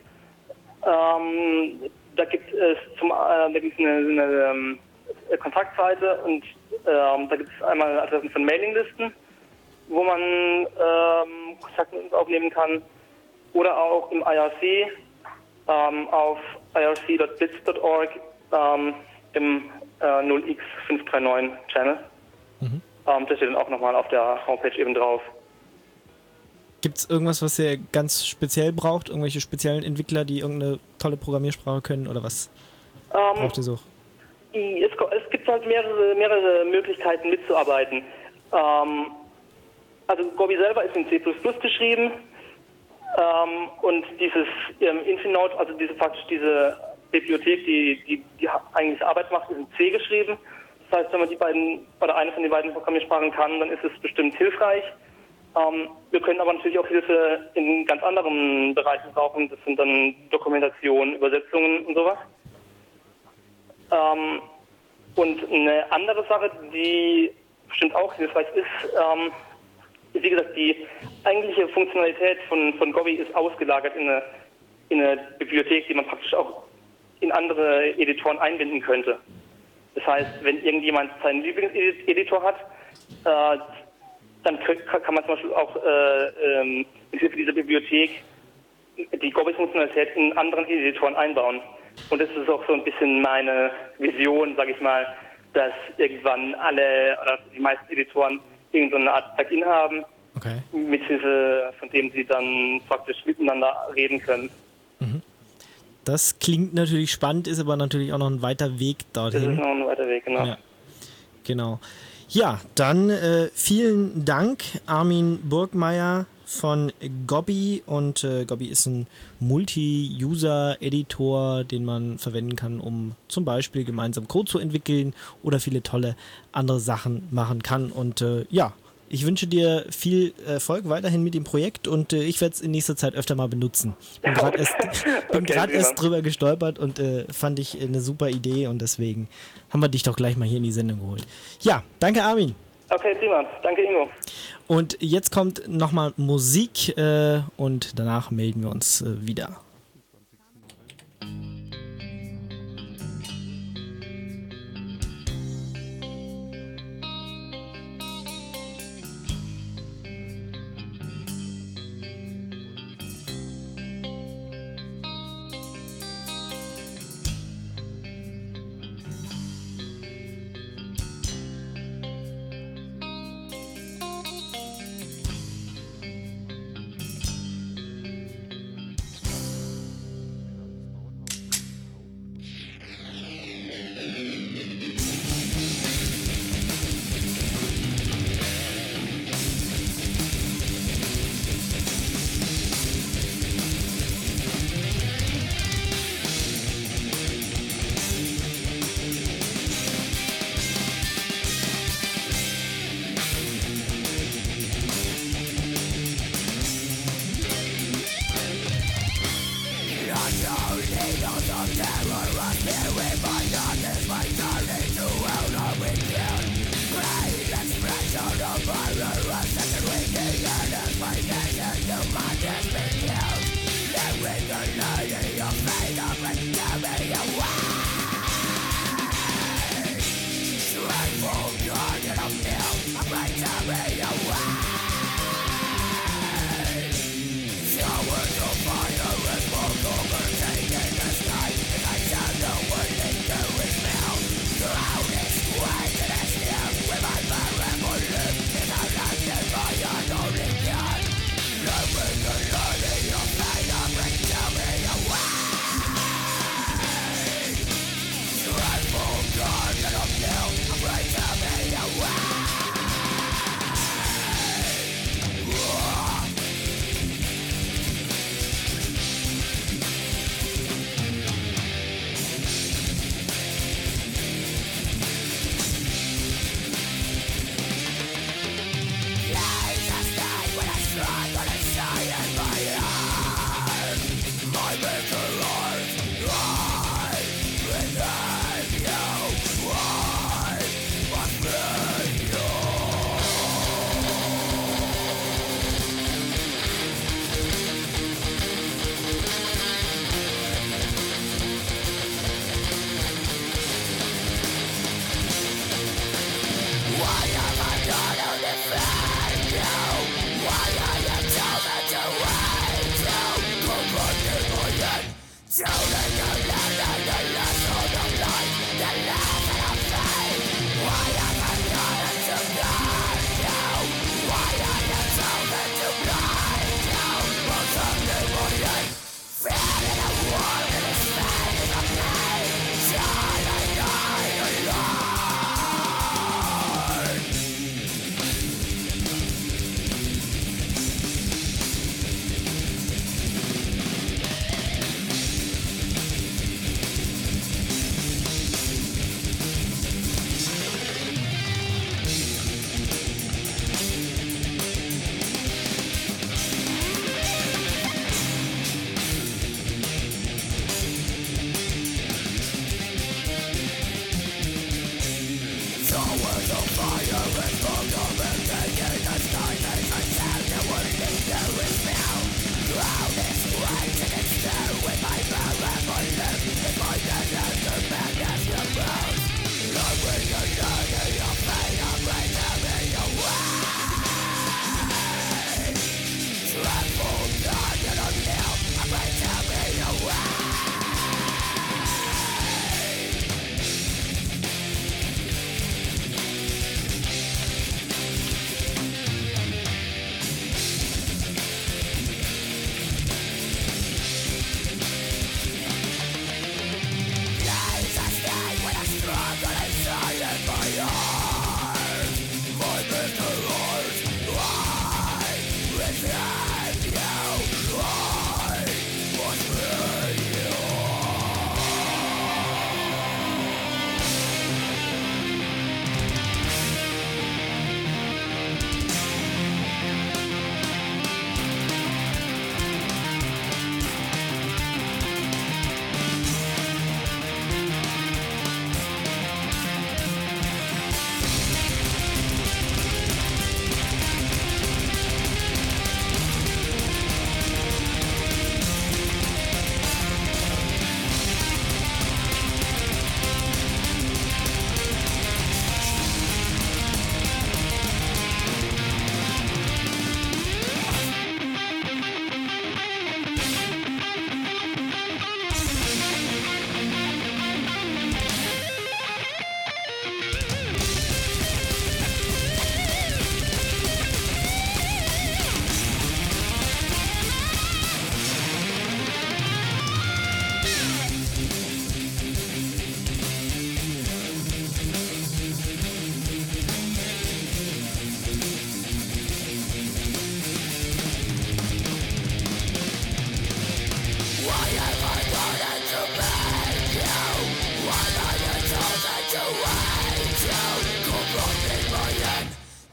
Da gibt es eine Kontaktseite und da gibt es einmal Adressen von Mailinglisten, wo man Kontakt mit uns aufnehmen kann, oder auch im IRC auf irc.blitz.org im 0x539 Channel. Mhm. Das steht dann auch nochmal auf der Homepage eben drauf. Gibt es irgendwas, was ihr ganz speziell braucht? Irgendwelche speziellen Entwickler, die irgendeine tolle Programmiersprache können oder was braucht ihr so? Es gibt halt mehrere Möglichkeiten mitzuarbeiten. Also Gobby selber ist in C++ geschrieben und dieses Infinode, also diese Bibliothek, die eigentlich Arbeit macht, ist in C geschrieben. Das heißt, wenn man die beiden oder eine von den beiden Programmiersprachen kann, dann ist es bestimmt hilfreich. Wir können aber natürlich auch Hilfe in ganz anderen Bereichen brauchen. Das sind dann Dokumentation, Übersetzungen und sowas. Und eine andere Sache, die bestimmt auch hilfreich ist, wie gesagt, die eigentliche Funktionalität von Gobby ist ausgelagert in eine Bibliothek, die man praktisch auch in andere Editoren einbinden könnte. Das heißt, wenn irgendjemand seinen Lieblingseditor hat, dann kann man zum Beispiel auch mit Hilfe dieser Bibliothek die Gobby-Funktionalität in anderen Editoren einbauen. Und das ist auch so ein bisschen meine Vision, sage ich mal, dass irgendwann alle oder die meisten Editoren irgendeine Art Plugin haben, okay, mit Hilfe von dem sie dann praktisch miteinander reden können. Mhm. Das klingt natürlich spannend, ist aber natürlich auch noch ein weiter Weg dorthin. Das ist noch ein weiter Weg, genau. Ja, genau. Ja, dann vielen Dank, Armin Burgmeier von Gobby. Und Gobby ist ein Multi-User-Editor, den man verwenden kann, um zum Beispiel gemeinsam Code zu entwickeln oder viele tolle andere Sachen machen kann. Und ja, ich wünsche dir viel Erfolg weiterhin mit dem Projekt und ich werde es in nächster Zeit öfter mal benutzen. Bin gerade erst drüber gestolpert und fand ich eine super Idee und deswegen haben wir dich doch gleich mal hier in die Sendung geholt. Ja, danke Armin. Okay, prima. Danke, Ingo. Und jetzt kommt nochmal Musik und danach melden wir uns wieder.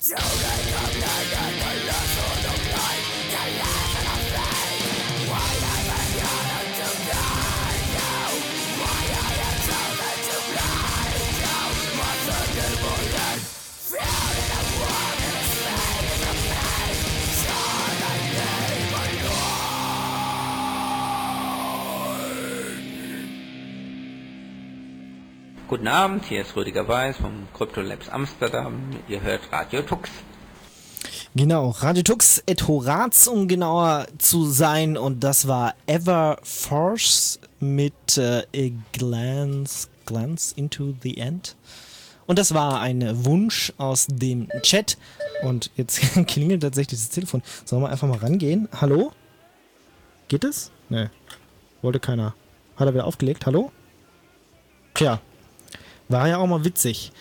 Guten Abend, hier ist Rüdiger Weiß vom Crypto Labs Amsterdam. Ihr hört Radio Tux. Genau, Radio Tux et Horaz, um genauer zu sein. Und das war Everforce mit A Glance into the End. Und das war ein Wunsch aus dem Chat. Und jetzt klingelt tatsächlich das Telefon. Sollen wir einfach mal rangehen? Hallo? Geht es? Nee. Wollte keiner. Hat er wieder aufgelegt? Hallo? Tja. War ja auch mal witzig.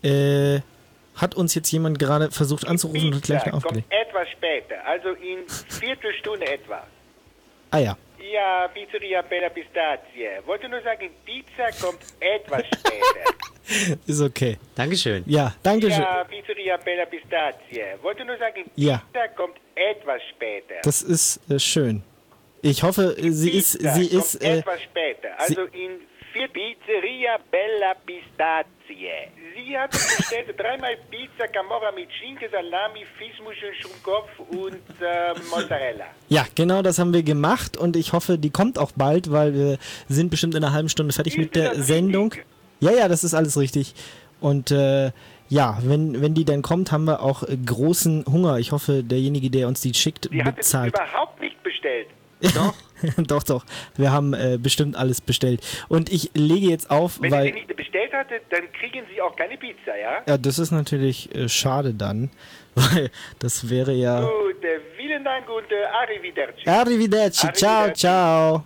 Hat uns jetzt jemand gerade versucht anzurufen und hat gleich wieder aufgelegt. Kommt etwas später, also in Viertelstunde etwa. Ah ja. Ja, Pizzeria Bella Pistazie. Wollte nur sagen, Pizza kommt etwas später. Ist okay. Dankeschön. Ja, danke schön. Ja, Pizzeria Bella Pistazie. Wollte nur sagen, Ja. Pizza kommt etwas später. Das ist schön. Ich hoffe, sie ist kommt etwas später, also in Pizzeria Bella Pistazie. Sie hat bestellt 3-mal Pizza Camorra mit Schinken, Salami, Fischmuscheln, Schrumpfkopf und Mozzarella. Ja, genau das haben wir gemacht und ich hoffe, die kommt auch bald, weil wir sind bestimmt in einer halben Stunde fertig mit der Sendung. Richtig? Ja, das ist alles richtig. Und ja, wenn die dann kommt, haben wir auch großen Hunger. Ich hoffe, derjenige, der uns die schickt, Sie hat es bezahlt. überhaupt nicht bestellt. Doch. Doch. Wir haben bestimmt alles bestellt. Und ich lege jetzt auf, Wenn weil... sie nicht bestellt hatte, dann kriegen Sie auch keine Pizza, ja? Ja, das ist natürlich schade dann, weil das wäre ja... Gut, vielen Dank und arrivederci. Arrivederci, ciao, Arrivederci. ciao.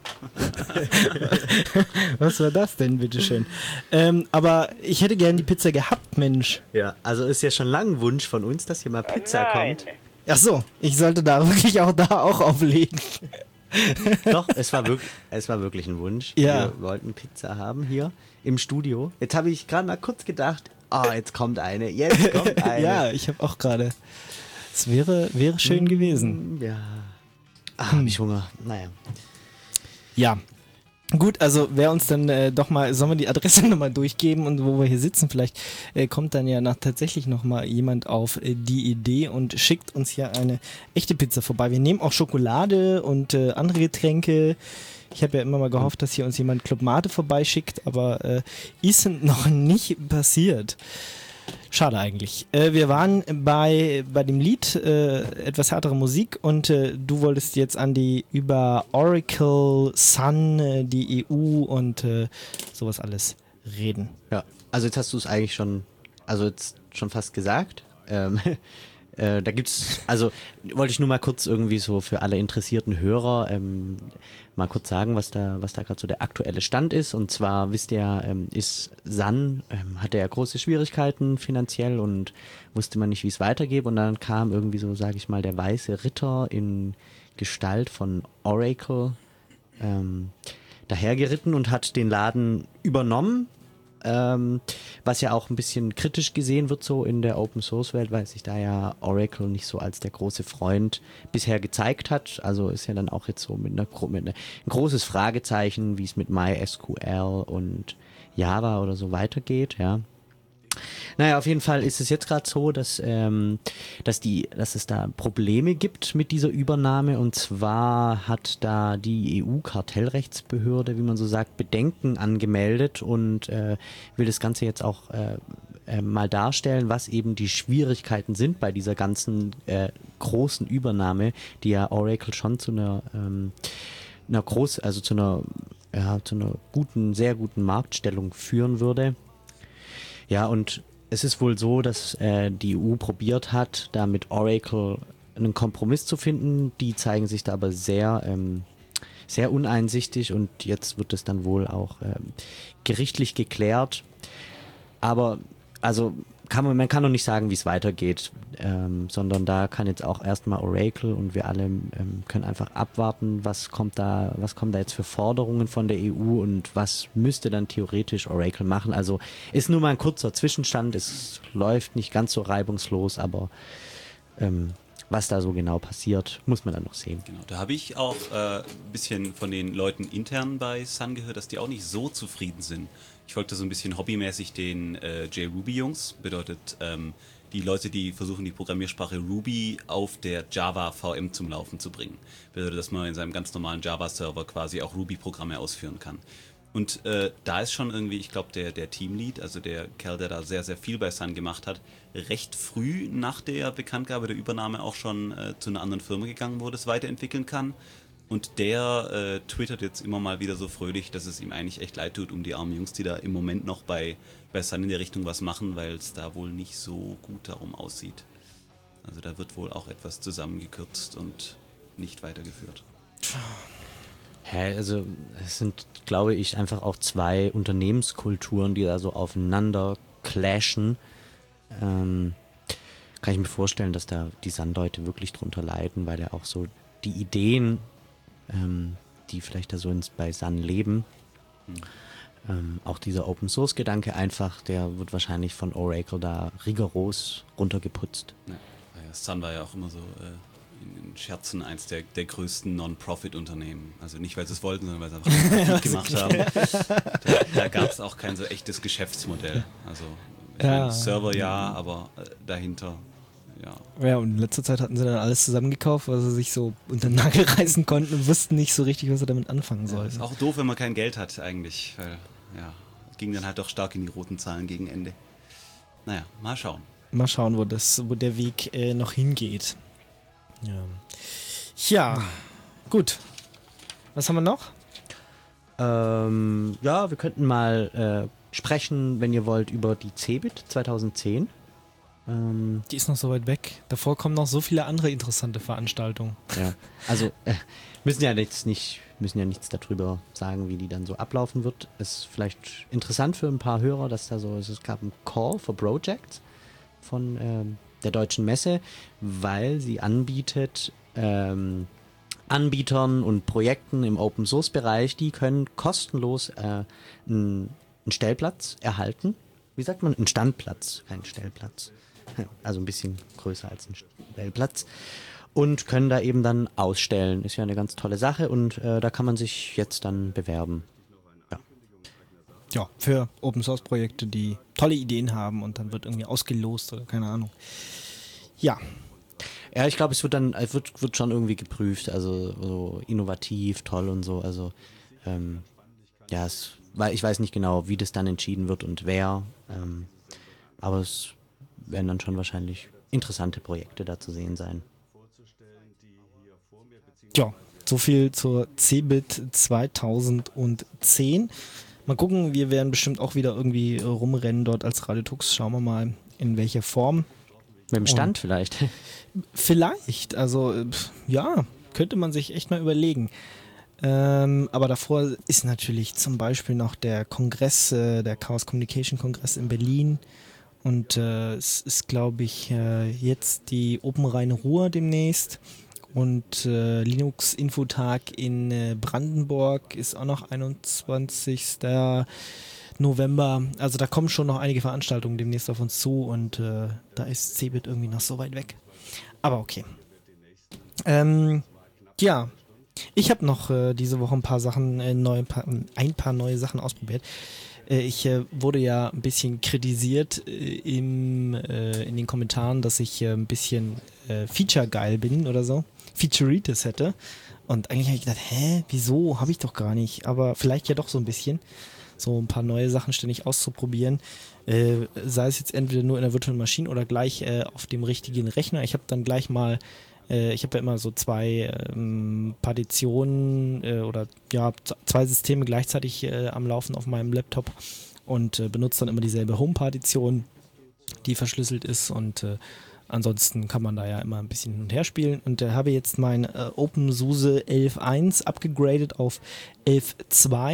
Was war das denn, bitteschön? Aber ich hätte gern die Pizza gehabt, Mensch. Ja, also ist ja schon lange ein Wunsch von uns, dass hier mal Pizza Nein. kommt. Ach so, ich sollte da wirklich auch auflegen. Doch, es war wirklich ein Wunsch. Ja. Wir wollten Pizza haben hier im Studio. Jetzt habe ich gerade mal kurz gedacht, jetzt kommt eine. Ja, ich habe auch gerade... Es wäre schön gewesen. Ja. Hab ich Hunger. Naja. Ja. Gut, also wer uns dann doch mal, sollen wir die Adresse nochmal durchgeben und wo wir hier sitzen, vielleicht kommt dann ja tatsächlich nochmal jemand auf die Idee und schickt uns hier eine echte Pizza vorbei. Wir nehmen auch Schokolade und andere Getränke. Ich habe ja immer mal gehofft, dass hier uns jemand Club Mate vorbeischickt, aber ist noch nicht passiert. Schade eigentlich. Wir waren bei dem Lied etwas härtere Musik und du wolltest jetzt, Andi, über Oracle, Sun, die EU und sowas alles reden. Ja, also jetzt hast du es eigentlich schon fast gesagt. Da gibt's, also wollte ich nur mal kurz irgendwie so für alle interessierten Hörer mal kurz sagen, was da gerade so der aktuelle Stand ist. Und zwar, wisst ihr, ist Sun, hatte ja große Schwierigkeiten finanziell und wusste man nicht, wie es weitergeht. Und dann kam irgendwie so, sage ich mal, der weiße Ritter in Gestalt von Oracle dahergeritten und hat den Laden übernommen. Was ja auch ein bisschen kritisch gesehen wird so in der Open-Source-Welt, weil sich da ja Oracle nicht so als der große Freund bisher gezeigt hat. Also ist ja dann auch jetzt so mit ein großes Fragezeichen, wie es mit MySQL und Java oder so weitergeht, ja. Naja, auf jeden Fall ist es jetzt gerade so, dass es da Probleme gibt mit dieser Übernahme, und zwar hat da die EU-Kartellrechtsbehörde, wie man so sagt, Bedenken angemeldet und will das Ganze jetzt auch mal darstellen, was eben die Schwierigkeiten sind bei dieser ganzen großen Übernahme, die ja Oracle schon zu einer sehr guten Marktstellung führen würde. Ja, und es ist wohl so, dass die EU probiert hat, da mit Oracle einen Kompromiss zu finden. Die zeigen sich da aber sehr uneinsichtig, und jetzt wird es dann wohl auch gerichtlich geklärt. Aber also man kann noch nicht sagen, wie es weitergeht, sondern da kann jetzt auch erstmal Oracle und wir alle können einfach abwarten, was kommt da jetzt für Forderungen von der EU und was müsste dann theoretisch Oracle machen. Also ist nur mal ein kurzer Zwischenstand, es läuft nicht ganz so reibungslos, aber was da so genau passiert, muss man dann noch sehen. Genau, da habe ich auch ein bisschen von den Leuten intern bei Sun gehört, dass die auch nicht so zufrieden sind. Ich folgte so ein bisschen hobbymäßig den JRuby-Jungs, bedeutet die Leute, die versuchen, die Programmiersprache Ruby auf der Java VM zum Laufen zu bringen. Bedeutet, dass man in seinem ganz normalen Java-Server quasi auch Ruby-Programme ausführen kann. Und da ist schon irgendwie, ich glaube, der Teamlead, also der Kerl, der da sehr, sehr viel bei Sun gemacht hat, recht früh nach der Bekanntgabe der Übernahme auch schon zu einer anderen Firma gegangen, wo das weiterentwickeln kann. Und der twittert jetzt immer mal wieder so fröhlich, dass es ihm eigentlich echt leid tut um die armen Jungs, die da im Moment noch bei Sun in der Richtung was machen, weil es da wohl nicht so gut darum aussieht. Also da wird wohl auch etwas zusammengekürzt und nicht weitergeführt. Also es sind, glaube ich, einfach auch zwei Unternehmenskulturen, die da so aufeinander clashen. Kann ich mir vorstellen, dass da die Sun-Leute wirklich drunter leiden, weil ja auch so die Ideen, die vielleicht da so bei Sun leben, auch dieser Open-Source-Gedanke einfach, der wird wahrscheinlich von Oracle da rigoros runtergeputzt. Ja, Sun war ja auch immer so in Scherzen eins der größten Non-Profit-Unternehmen. Also nicht, weil sie es wollten, sondern weil sie einfach Profit gemacht haben. Da gab es auch kein so echtes Geschäftsmodell. Also Server ja, aber dahinter ja. Ja, und in letzter Zeit hatten sie dann alles zusammengekauft, weil sie sich so unter den Nagel reißen konnten und wussten nicht so richtig, was sie damit anfangen sollten. Ist auch doof, wenn man kein Geld hat eigentlich, weil ging dann halt doch stark in die roten Zahlen gegen Ende. Naja, mal schauen. Mal schauen, wo der Weg noch hingeht. Ja, gut. Was haben wir noch? Wir könnten mal sprechen, wenn ihr wollt, über die CeBIT 2010. Die ist noch so weit weg. Davor kommen noch so viele andere interessante Veranstaltungen. Ja, also müssen ja nichts darüber sagen, wie die dann so ablaufen wird. Ist vielleicht interessant für ein paar Hörer, dass es gab einen Call for Projects von der Deutschen Messe, weil sie anbietet Anbietern und Projekten im Open-Source-Bereich, die können kostenlos einen Stellplatz erhalten. Wie sagt man? Einen Standplatz, kein Stellplatz. Also ein bisschen größer als ein Stellplatz. Und können da eben dann ausstellen. Ist ja eine ganz tolle Sache und da kann man sich jetzt dann bewerben. Ja, für Open-Source-Projekte, die tolle Ideen haben und dann wird irgendwie ausgelost oder keine Ahnung. Ja. Ja, ich glaube, es wird schon irgendwie geprüft, also so innovativ, toll und so. Also ich weiß nicht genau, wie das dann entschieden wird und wer. Aber es werden dann schon wahrscheinlich interessante Projekte da zu sehen sein. Ja, so viel zur CeBIT 2010. Mal gucken, wir werden bestimmt auch wieder irgendwie rumrennen dort als Radio Tux. Schauen wir mal, in welcher Form. Mit dem Stand vielleicht. Vielleicht, also könnte man sich echt mal überlegen. Aber davor ist natürlich zum Beispiel noch der Kongress, der Chaos Communication Kongress in Berlin. Und es ist, glaube ich, jetzt die Open Rhein-Ruhr demnächst. Und Linux-Infotag in Brandenburg ist auch noch 21. November. Also da kommen schon noch einige Veranstaltungen demnächst auf uns zu und da ist CeBIT irgendwie noch so weit weg. Aber okay. Ich habe noch diese Woche ein paar neue Sachen ausprobiert. Ich wurde ja ein bisschen kritisiert in den Kommentaren, dass ich ein bisschen Feature-geil bin oder so. Featureitis hätte. Und eigentlich habe ich gedacht, wieso? Habe ich doch gar nicht. Aber vielleicht ja doch so ein bisschen. So ein paar neue Sachen ständig auszuprobieren. Sei es jetzt entweder nur in der virtuellen Maschine oder gleich auf dem richtigen Rechner. Ich habe dann gleich mal, ich habe ja immer so zwei Partitionen oder zwei Systeme gleichzeitig am Laufen auf meinem Laptop und benutze dann immer dieselbe Home-Partition, die verschlüsselt ist und ansonsten kann man da ja immer ein bisschen hin und her spielen und habe jetzt mein OpenSUSE 11.1 abgegradet auf 11.2.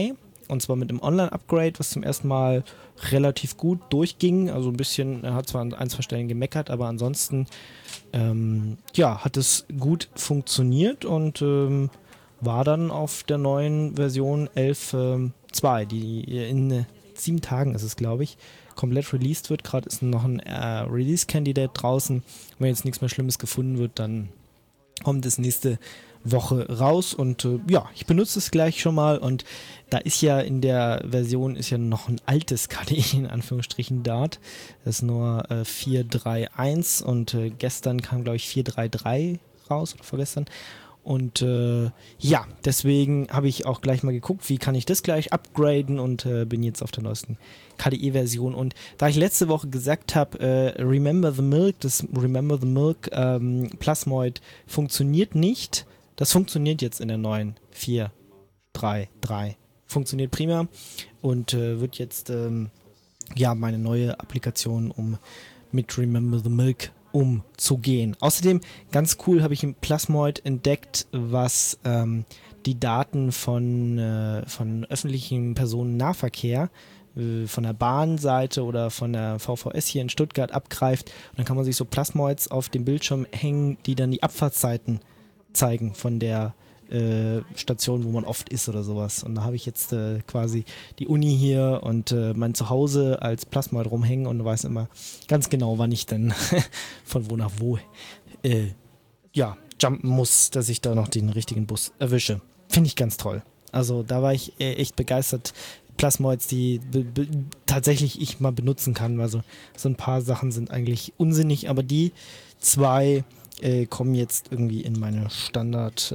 Und zwar mit einem Online-Upgrade, was zum ersten Mal relativ gut durchging. Also ein bisschen, er hat zwar an 1, 2 Stellen gemeckert, aber ansonsten hat es gut funktioniert und war dann auf der neuen Version 11.2, die in 7 Tagen ist es, glaube ich, komplett released wird. Gerade ist noch ein Release-Candidate draußen. Wenn jetzt nichts mehr Schlimmes gefunden wird, dann kommt es nächste Woche raus und ich benutze es gleich schon mal und da ist ja in der Version ist ja noch ein altes KDE in Anführungsstrichen Dart. Das ist nur 4.3.1 und gestern kam, glaube ich, 4.3.3 raus oder vorgestern. Und deswegen habe ich auch gleich mal geguckt, wie kann ich das gleich upgraden und bin jetzt auf der neuesten KDE-Version. Und da ich letzte Woche gesagt habe, Remember the Milk, das Remember the Milk Plasmoid funktioniert nicht, das funktioniert jetzt in der neuen 4.3.3. Funktioniert prima und wird jetzt meine neue Applikation, um mit Remember the Milk umzugehen. Außerdem, ganz cool, habe ich im Plasmoid entdeckt, was die Daten von öffentlichem Personennahverkehr von der Bahnseite oder von der VVS hier in Stuttgart abgreift. Und dann kann man sich so Plasmoids auf dem Bildschirm hängen, die dann die Abfahrtszeiten zeigen von der Station, wo man oft ist oder sowas. Und da habe ich jetzt quasi die Uni hier und mein Zuhause als Plasmoid rumhängen und weiß immer ganz genau, wann ich dann von wo nach wo jumpen muss, dass ich da noch den richtigen Bus erwische. Finde ich ganz toll. Also da war ich echt begeistert. Plasmoids, die tatsächlich ich mal benutzen kann. Also so ein paar Sachen sind eigentlich unsinnig, aber die 2 kommen jetzt irgendwie in meine Standard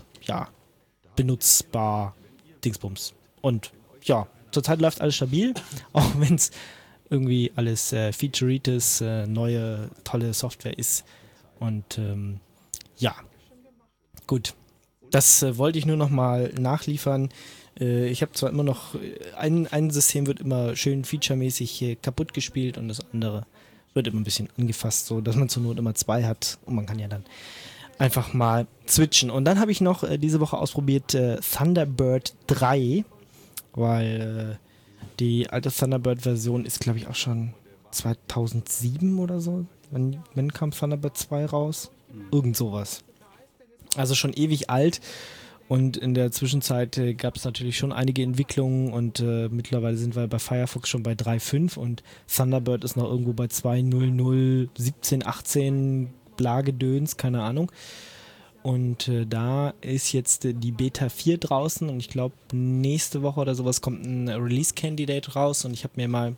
benutzbar Dingsbums. Und ja, zurzeit läuft alles stabil, auch wenn es irgendwie alles Featureitis, neue, tolle Software ist. Und gut. Das wollte ich nur noch mal nachliefern. Ich habe zwar immer noch, ein System wird immer schön featuremäßig kaputt gespielt und das andere wird immer ein bisschen angefasst, so dass man zur Not immer 2 hat und man kann ja dann einfach mal switchen. Und dann habe ich noch diese Woche ausprobiert Thunderbird 3, weil die alte Thunderbird-Version ist, glaube ich, auch schon 2007 oder so. Wann kam Thunderbird 2 raus? Irgend sowas. Also schon ewig alt. Und in der Zwischenzeit gab es natürlich schon einige Entwicklungen und mittlerweile sind wir bei Firefox schon bei 3.5 und Thunderbird ist noch irgendwo bei 2.0.0, 17, 18 Blagedöns, keine Ahnung. Und da ist jetzt die Beta 4 draußen und ich glaube nächste Woche oder sowas kommt ein Release-Candidate raus und ich habe mir mal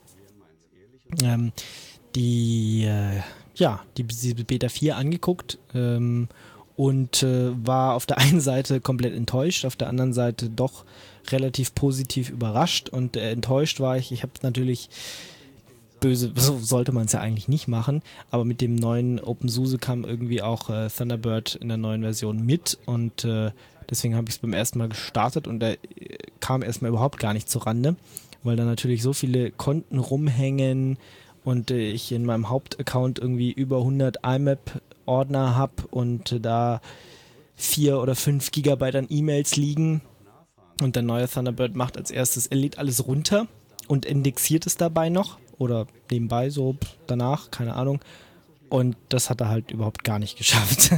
diese Beta 4 angeguckt und war auf der einen Seite komplett enttäuscht, auf der anderen Seite doch relativ positiv überrascht und enttäuscht war ich habe natürlich böse, so sollte man es ja eigentlich nicht machen, aber mit dem neuen OpenSUSE kam irgendwie auch Thunderbird in der neuen Version mit und deswegen habe ich es beim ersten Mal gestartet und da kam erstmal überhaupt gar nicht zurande, weil da natürlich so viele Konten rumhängen und ich in meinem Hauptaccount irgendwie über 100 IMAP-Ordner habe und da 4 oder 5 Gigabyte an E-Mails liegen und der neue Thunderbird macht als erstes, er lädt alles runter und indexiert es dabei noch oder nebenbei so danach, keine Ahnung, und das hat er halt überhaupt gar nicht geschafft.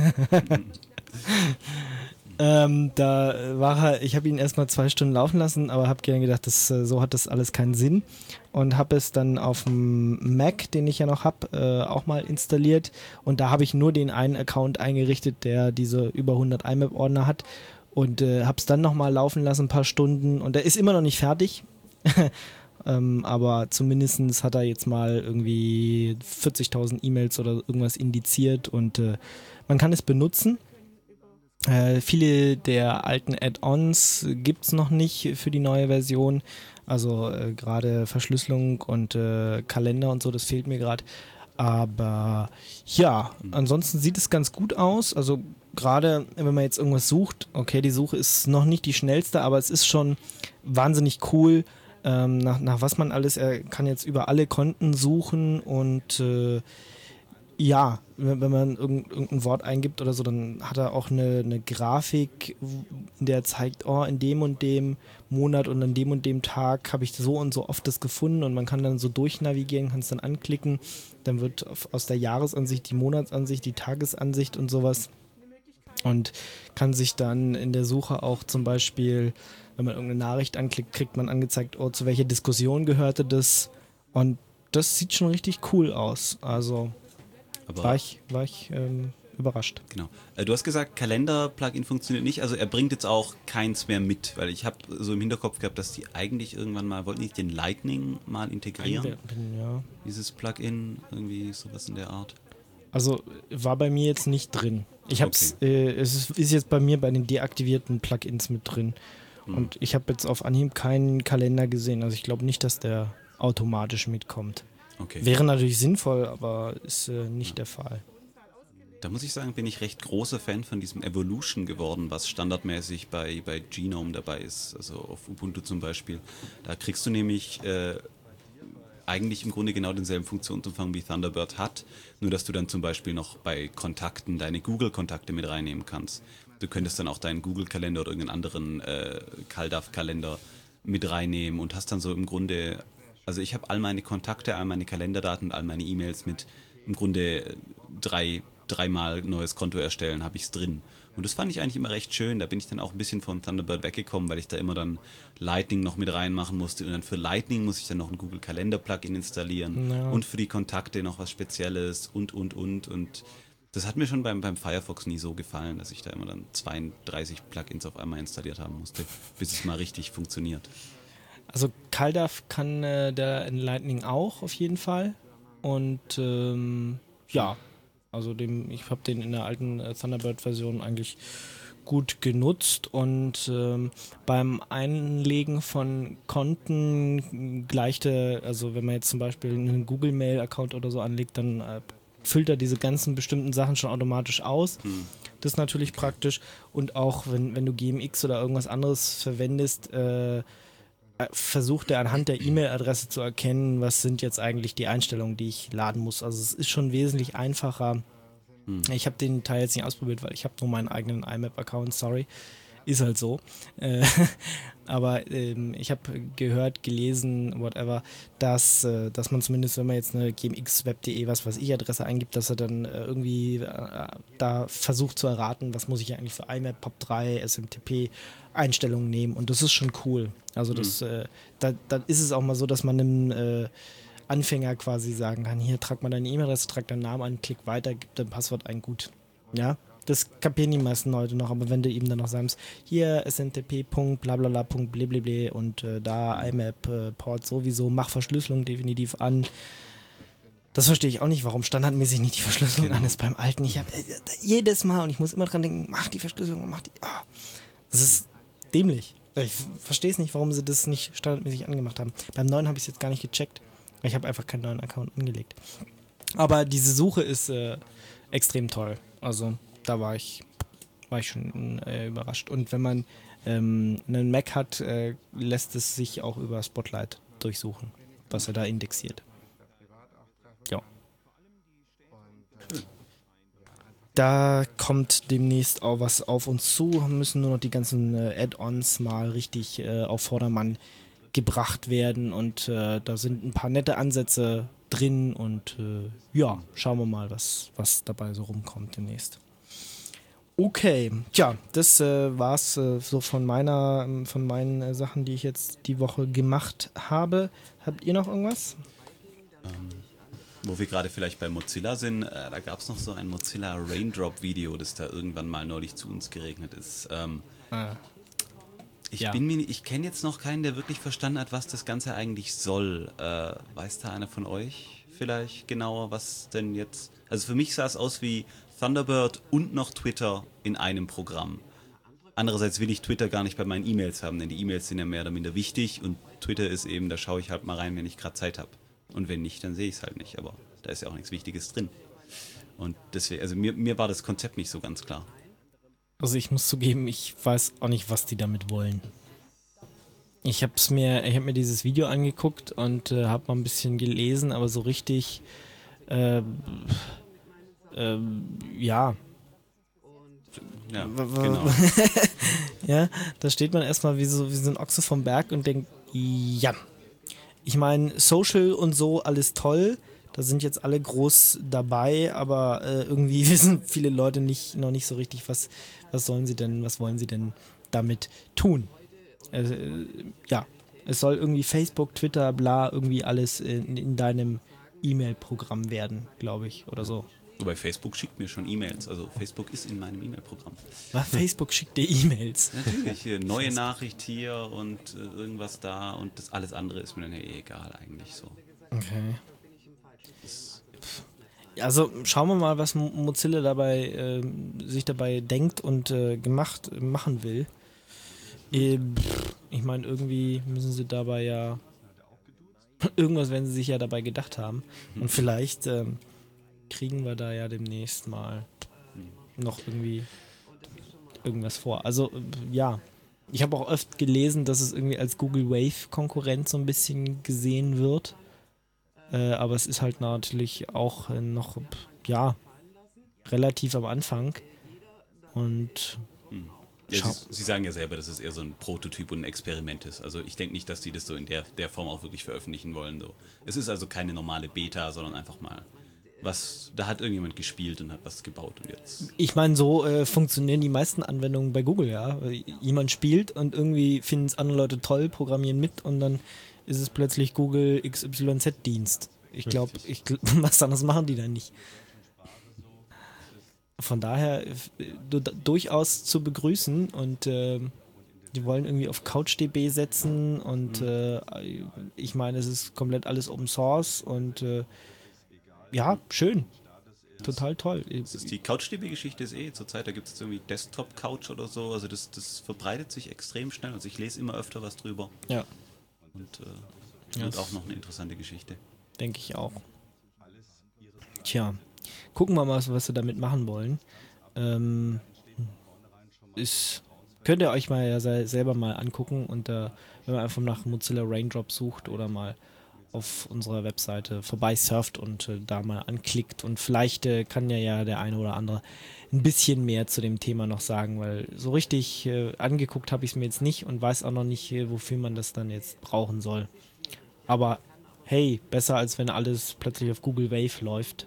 Da war er, ich habe ihn erstmal 2 Stunden laufen lassen, aber habe gerne gedacht, so hat das alles keinen Sinn und habe es dann auf dem Mac, den ich ja noch habe, auch mal installiert und da habe ich nur den einen Account eingerichtet, der diese über 100 IMAP-Ordner hat und habe es dann nochmal laufen lassen, ein paar Stunden und der ist immer noch nicht fertig, aber zumindest hat er jetzt mal irgendwie 40.000 E-Mails oder irgendwas indiziert und man kann es benutzen. Viele der alten Add-ons gibt es noch nicht für die neue Version, also gerade Verschlüsselung und Kalender und so, das fehlt mir gerade, aber ja, ansonsten sieht es ganz gut aus, also gerade wenn man jetzt irgendwas sucht, okay, die Suche ist noch nicht die schnellste, aber es ist schon wahnsinnig cool, nach was man alles, er kann jetzt über alle Konten suchen und Ja, wenn man irgendein Wort eingibt oder so, dann hat er auch eine Grafik, in der zeigt, oh, in dem und dem Monat und an dem und dem Tag habe ich so und so oft das gefunden und man kann dann so durchnavigieren, kann es dann anklicken, dann wird aus der Jahresansicht die Monatsansicht, die Tagesansicht und sowas und kann sich dann in der Suche auch zum Beispiel, wenn man irgendeine Nachricht anklickt, kriegt man angezeigt, oh, zu welcher Diskussion gehörte das und das sieht schon richtig cool aus, also Aber war ich überrascht. Genau. Du hast gesagt, Kalender-Plugin funktioniert nicht, also er bringt jetzt auch keins mehr mit, weil ich habe so im Hinterkopf gehabt, dass die eigentlich irgendwann mal, wollten nicht den Lightning mal integrieren? Ja. Dieses Plugin, irgendwie sowas in der Art. Also war bei mir jetzt nicht drin. Ich hab's, es ist jetzt bei mir bei den deaktivierten Plugins mit drin. Und ich habe jetzt auf Anhieb keinen Kalender gesehen, also ich glaube nicht, dass der automatisch mitkommt. Okay. Wäre natürlich sinnvoll, aber ist nicht der Fall. Da muss ich sagen, bin ich recht großer Fan von diesem Evolution geworden, was standardmäßig bei Genome dabei ist, also auf Ubuntu zum Beispiel. Da kriegst du nämlich eigentlich im Grunde genau denselben Funktionsumfang wie Thunderbird hat, nur dass du dann zum Beispiel noch bei Kontakten deine Google-Kontakte mit reinnehmen kannst. Du könntest dann auch deinen Google-Kalender oder irgendeinen anderen CalDAV-Kalender mit reinnehmen und hast dann so im Grunde, also ich habe all meine Kontakte, all meine Kalenderdaten, all meine E-Mails mit im Grunde dreimal neues Konto erstellen, habe ich es drin. Und das fand ich eigentlich immer recht schön. Da bin ich dann auch ein bisschen von Thunderbird weggekommen, weil ich da immer dann Lightning noch mit reinmachen musste. Und dann für Lightning muss ich dann noch ein Google Kalender Plugin installieren. Ja. Und für die Kontakte noch was Spezielles und. Und das hat mir schon beim Firefox nie so gefallen, dass ich da immer dann 32 Plugins auf einmal installiert haben musste, bis es mal richtig funktioniert. Also CalDAV kann der in Lightning auch auf jeden Fall. Und ja, also ich habe den in der alten Thunderbird-Version eigentlich gut genutzt und beim Einlegen von Konten gleichte, also wenn man jetzt zum Beispiel einen Google-Mail-Account oder so anlegt, dann füllt er diese ganzen bestimmten Sachen schon automatisch aus. Das ist natürlich praktisch und auch wenn du GMX oder irgendwas anderes verwendest, versucht er anhand der E-Mail-Adresse zu erkennen, was sind jetzt eigentlich die Einstellungen, die ich laden muss. Also es ist schon wesentlich einfacher. Ich habe den Teil jetzt nicht ausprobiert, weil ich habe nur meinen eigenen IMAP-Account, sorry. Ist halt so. Aber ich habe gehört, gelesen, whatever, dass man zumindest, wenn man jetzt eine gmxweb.de, was weiß ich, Adresse eingibt, dass er dann irgendwie da versucht zu erraten, was muss ich eigentlich für IMAP, POP3, SMTP Einstellungen nehmen. Und das ist schon cool. Also da ist es auch mal so, dass man einem Anfänger quasi sagen kann, hier, trag mal deine E-Mail-Adresse, trag deinen Namen an, klick weiter, gib dein Passwort ein, gut. Ja, das kapieren die meisten Leute noch, aber wenn du eben dann noch sagst, hier SNTP, blablabla, blablabla und da IMAP, Port sowieso, mach Verschlüsselung definitiv an. Das verstehe ich auch nicht, warum standardmäßig nicht die Verschlüsselung an ist beim alten. Ich habe jedes Mal und ich muss immer dran denken, mach die Verschlüsselung, mach die. Oh, das ist dämlich. Ich verstehe es nicht, warum sie das nicht standardmäßig angemacht haben. Beim neuen habe ich es jetzt gar nicht gecheckt. Ich habe einfach keinen neuen Account angelegt. Aber diese Suche ist extrem toll. Also da war ich schon überrascht. Und wenn man einen Mac hat, lässt es sich auch über Spotlight durchsuchen, was er da indexiert. Ja. Da kommt demnächst auch was auf uns zu. Müssen nur noch die ganzen Add-ons mal richtig auf Vordermann gebracht werden. Und da sind ein paar nette Ansätze drin. Und ja, schauen wir mal, was dabei so rumkommt demnächst. Okay, tja, das war's so von meinen Sachen, die ich jetzt die Woche gemacht habe. Habt ihr noch irgendwas? Wo wir gerade vielleicht bei Mozilla sind, da gab es noch so ein Mozilla Raindrop-Video, das da irgendwann mal neulich zu uns geregnet ist. Ich kenne jetzt noch keinen, der wirklich verstanden hat, was das Ganze eigentlich soll. Weiß da einer von euch vielleicht genauer, was denn jetzt... Also für mich sah es aus wie Thunderbird und noch Twitter in einem Programm. Andererseits will ich Twitter gar nicht bei meinen E-Mails haben, denn die E-Mails sind ja mehr oder minder wichtig und Twitter ist eben, da schaue ich halt mal rein, wenn ich gerade Zeit habe. Und wenn nicht, dann sehe ich es halt nicht, aber da ist ja auch nichts Wichtiges drin. Und deswegen, also mir war das Konzept nicht so ganz klar. Also ich muss zugeben, ich weiß auch nicht, was die damit wollen. Ich habe mir dieses Video angeguckt und habe mal ein bisschen gelesen, aber so richtig Ja. Ja, genau. Ja, da steht man erstmal wie so ein Ochse vom Berg und denkt, ja. Ich meine, Social und so, alles toll. Da sind jetzt alle groß dabei, aber irgendwie wissen viele Leute noch nicht so richtig, was wollen sie denn damit tun. Ja, es soll irgendwie Facebook, Twitter, bla, irgendwie alles in deinem E-Mail-Programm werden, glaube ich, oder so. Wobei Facebook schickt mir schon E-Mails, also Facebook ist in meinem E-Mail-Programm. Facebook schickt dir E-Mails. Natürlich, hier, neue Nachricht hier und irgendwas da und das alles andere ist mir dann ja egal eigentlich so. Okay. Also schauen wir mal, was Mozilla dabei sich dabei denkt und machen will. Ich meine, irgendwie müssen sie dabei ja irgendwas werden sie sich ja dabei gedacht haben. Und vielleicht kriegen wir da ja demnächst mal noch irgendwie irgendwas vor. Also ja, ich habe auch oft gelesen, dass es irgendwie als Google Wave Konkurrent so ein bisschen gesehen wird. Aber es ist halt natürlich auch noch, ja, relativ am Anfang. Und ja, Sie sagen ja selber, dass es eher so ein Prototyp und ein Experiment ist. Also ich denke nicht, dass die das so in der Form auch wirklich veröffentlichen wollen. So. Es ist also keine normale Beta, sondern einfach mal da hat irgendjemand gespielt und hat was gebaut und jetzt. Ich meine, so funktionieren die meisten Anwendungen bei Google, ja. Jemand spielt und irgendwie finden es andere Leute toll, programmieren mit und dann ist es plötzlich Google XYZ-Dienst. Ich glaube, was anderes machen die dann nicht. Von daher durchaus zu begrüßen und die wollen irgendwie auf CouchDB setzen und ich meine, es ist komplett alles Open Source und ja, schön. Total toll. Die CouchDB-Geschichte ist zurzeit, da gibt es irgendwie Desktop-Couch oder so, also das verbreitet sich extrem schnell, also ich lese immer öfter was drüber. Ja. Und wird auch noch eine interessante Geschichte. Denke ich auch. Tja, gucken wir mal, was wir damit machen wollen. Könnt ihr euch mal ja selber mal angucken und wenn man einfach nach Mozilla Raindrop sucht oder mal auf unserer Webseite vorbeisurft und da mal anklickt und vielleicht kann ja der eine oder andere ein bisschen mehr zu dem Thema noch sagen, weil so richtig angeguckt habe ich es mir jetzt nicht und weiß auch noch nicht, wofür man das dann jetzt brauchen soll. Aber hey, besser als wenn alles plötzlich auf Google Wave läuft.